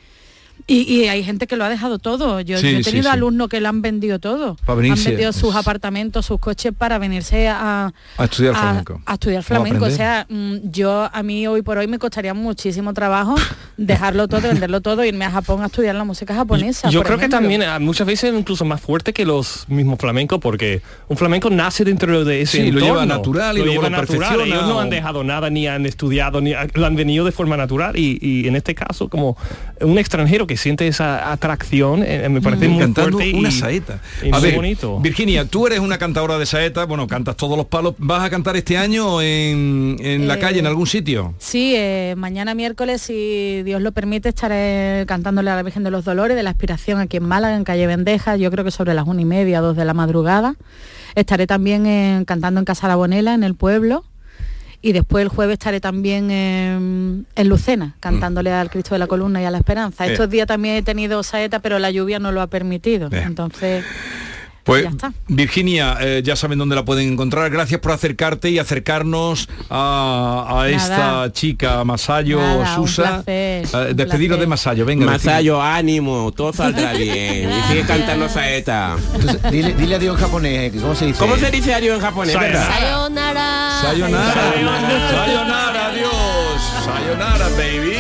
y hay gente que lo ha dejado todo. Yo Sí, he tenido sí. alumnos que le han vendido todo. Para venirse. Han vendido sus apartamentos, sus coches para venirse a estudiar flamenco. a estudiar O flamenco. O aprender. sea, a mí hoy por hoy me costaría muchísimo trabajo dejarlo todo, venderlo todo, irme a Japón a estudiar la música japonesa. Yo por creo que ejemplo. también muchas veces incluso más fuerte que los mismos flamencos, porque un flamenco nace dentro de ese Sí, lo entorno. lleva natural y luego lleva lo natural. perfecciona, Ellos no o- han dejado nada, ni han estudiado, lo han venido de forma natural y en este caso como un extranjero que siente esa atracción me parece muy Cantando fuerte una y, saeta. y A muy ver, bonito. Virginia, tú eres una cantadora de saeta, bueno, cantas todos los palos. ¿Vas a cantar este año en la calle, en algún sitio? Sí, mañana miércoles, si Dios lo permite, estaré cantándole a la Virgen de los Dolores de la Aspiración aquí en Málaga, en calle Vendeja, yo creo que sobre las 1:30, 2 de la madrugada. Estaré también cantando en Casa La Bonela, en el pueblo. Y después el jueves estaré también en Lucena, cantándole al Cristo de la Columna y a la Esperanza. Estos días también he tenido saeta, pero la lluvia no lo ha permitido. Entonces... Pues ya está. Virginia, ya saben dónde la pueden encontrar. Gracias por acercarte y acercarnos a esta chica, Masayo Nada, un Susa. placer, un Despediros placer. de Masayo, venga. Masayo, ánimo, todo saldrá bien. Y sigue cantando saeta. Entonces, dile adiós en japonés, ¿cómo se dice? ¿Cómo se dice adiós en japonés, verdad? Sayonara. Sayonara. Sayonara, adiós. Sayonara, baby.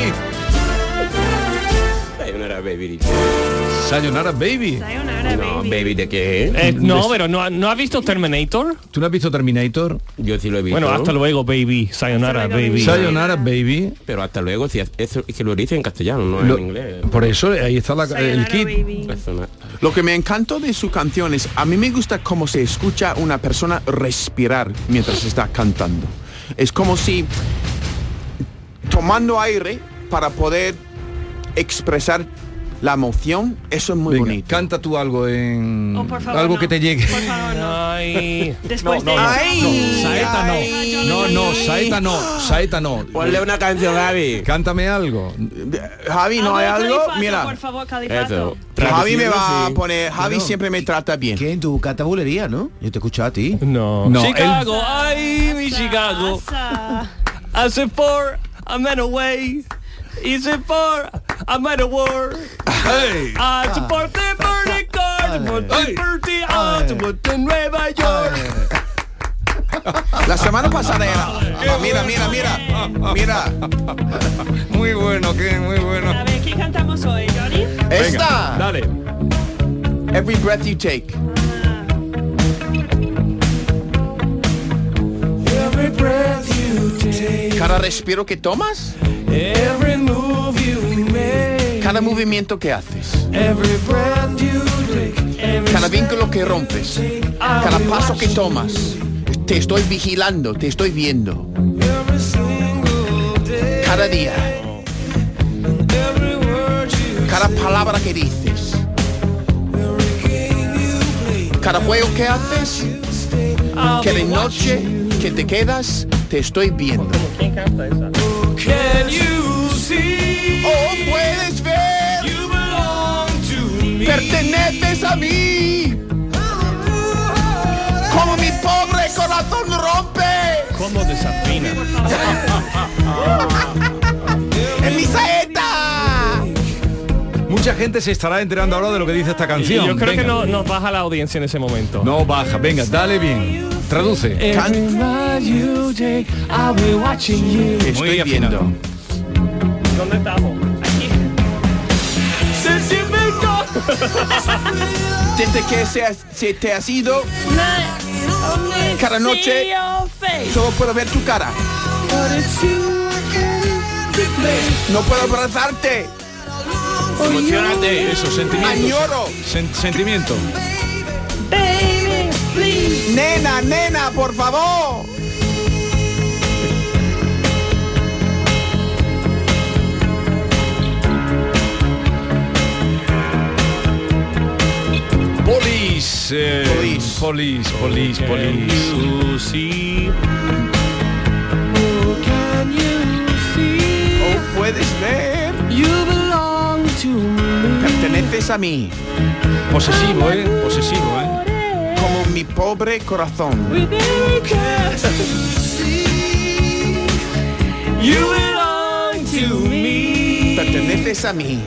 Sayonara, baby. Sayonara, baby. No, baby, ¿de qué? No, pero ¿no has visto Terminator? ¿Tú no has visto Terminator? Yo sí lo he visto. Bueno, hasta luego, baby. Sayonara, baby. Sayonara, baby. Pero hasta luego, si eso es que lo dice en castellano, no en inglés. Por eso, ahí está el kit. Lo que me encantó de su canción es, a mí me gusta cómo se escucha una persona respirar mientras está cantando. Es como si tomando aire para poder expresar la emoción, eso es muy Venga, bonito. canta tú algo en... Oh, por favor, algo no. que te llegue. Por favor, no. Ay. Después de Saeta no. No, saeta no. Saeta no. Ponle una canción, Javi. Cántame algo. Javi, ¿no hay algo? Califato, Mira. por favor, Califato. Javi me va a sí. poner, Javi siempre me trata bien. ¿Qué? ¿Tu canta bulería, no? Yo te escucho a ti. No. No, Chicago, ay, mi Chicago. As a four, I'm in away. Is it for I'm at a war? Hey. I support the burning card, but the party out en Nueva York. La semana pasada era. Mira. Muy bueno, muy bueno. A ver, ¿qué cantamos hoy, Johnny? Esta. Dale. Every breath you take. Every breath you take, Cada respiro que tomas, every move you make, cada movimiento que haces, every breath you take, every cada vínculo que rompes, cada paso que tomas. Te estoy vigilando, te estoy viendo. every single day, Cada día, every word you cada palabra que dices, cada juego que haces, que de noche que te quedas, te estoy viendo. can you see? Oh, puedes ver, You belong to me. perteneces a mí. Como mi pobre corazón rompe ¿Cómo desafina? en mi saeta. Muy Mucha gente se estará enterando ahora de lo que dice esta canción. Y yo creo Venga. que no baja la audiencia en ese momento. No baja, venga, dale bien. Traduce. Estoy viendo. ¿Dónde estamos? Aquí. Desde que se te has ido, cada noche solo puedo ver tu cara. No puedo abrazarte. Emocionate. Eso, sentimiento. Añoro. Sentimiento. Nena, por favor. Police. Oh, puedes ver. Perteneces a mí. Posesivo, Posesivo, Como mi pobre corazón. Perteneces a mí.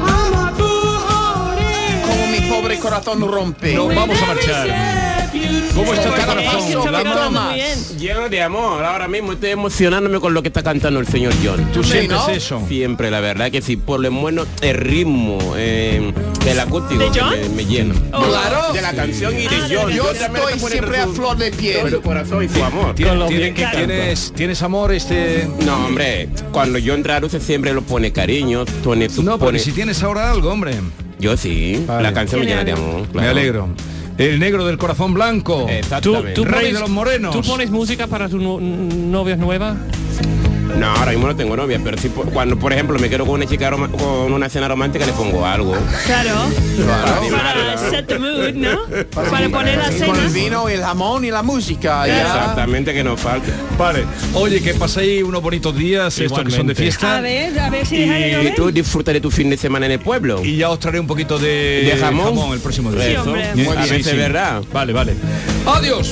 Como mi pobre corazón rompe. Nos vamos a marchar. ¿Cómo está tu corazón? Lleno de amor. Ahora mismo estoy emocionándome con lo que está cantando el señor John. ¿Tú sientes eso? Siempre, la verdad que sí. Por lo menos el ritmo, el acústico ¿De John? me llena. Claro. De la canción y de John. Yo John también estoy está siempre a poniendo flor de piel. su corazón y su amor. ¿Tienes amor No, hombre. Cuando John traduce siempre lo pone cariño. Pero si tienes ahora algo, hombre. Yo sí. Vale. La canción me llena de amor. Me alegro. El negro del corazón blanco. Exactamente. ¿Tú Rey pones, de los morenos. ¿Tú pones música para tus novias nuevas? No, ahora mismo no tengo novia, pero sí cuando, por ejemplo, me quedo con una chica con una cena romántica, le pongo algo. Claro. Para set the mood, ¿no? Para poner la Con el cena. vino, el jamón y la música. Ya. Exactamente, que nos falte. Vale. Oye, que paséis unos bonitos días, estos que son de fiesta. A ver si deja de Y llover. tú disfruta de tu fin de semana en el pueblo. Y ya os traeré un poquito de jamón el próximo día. Sí, Eso, hombre. muy A bien, veces, ¿verdad? Vale. Adiós.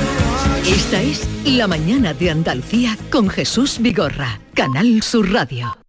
Esta es La Mañana de Andalucía con Jesús Vigorra, Canal Sur Radio.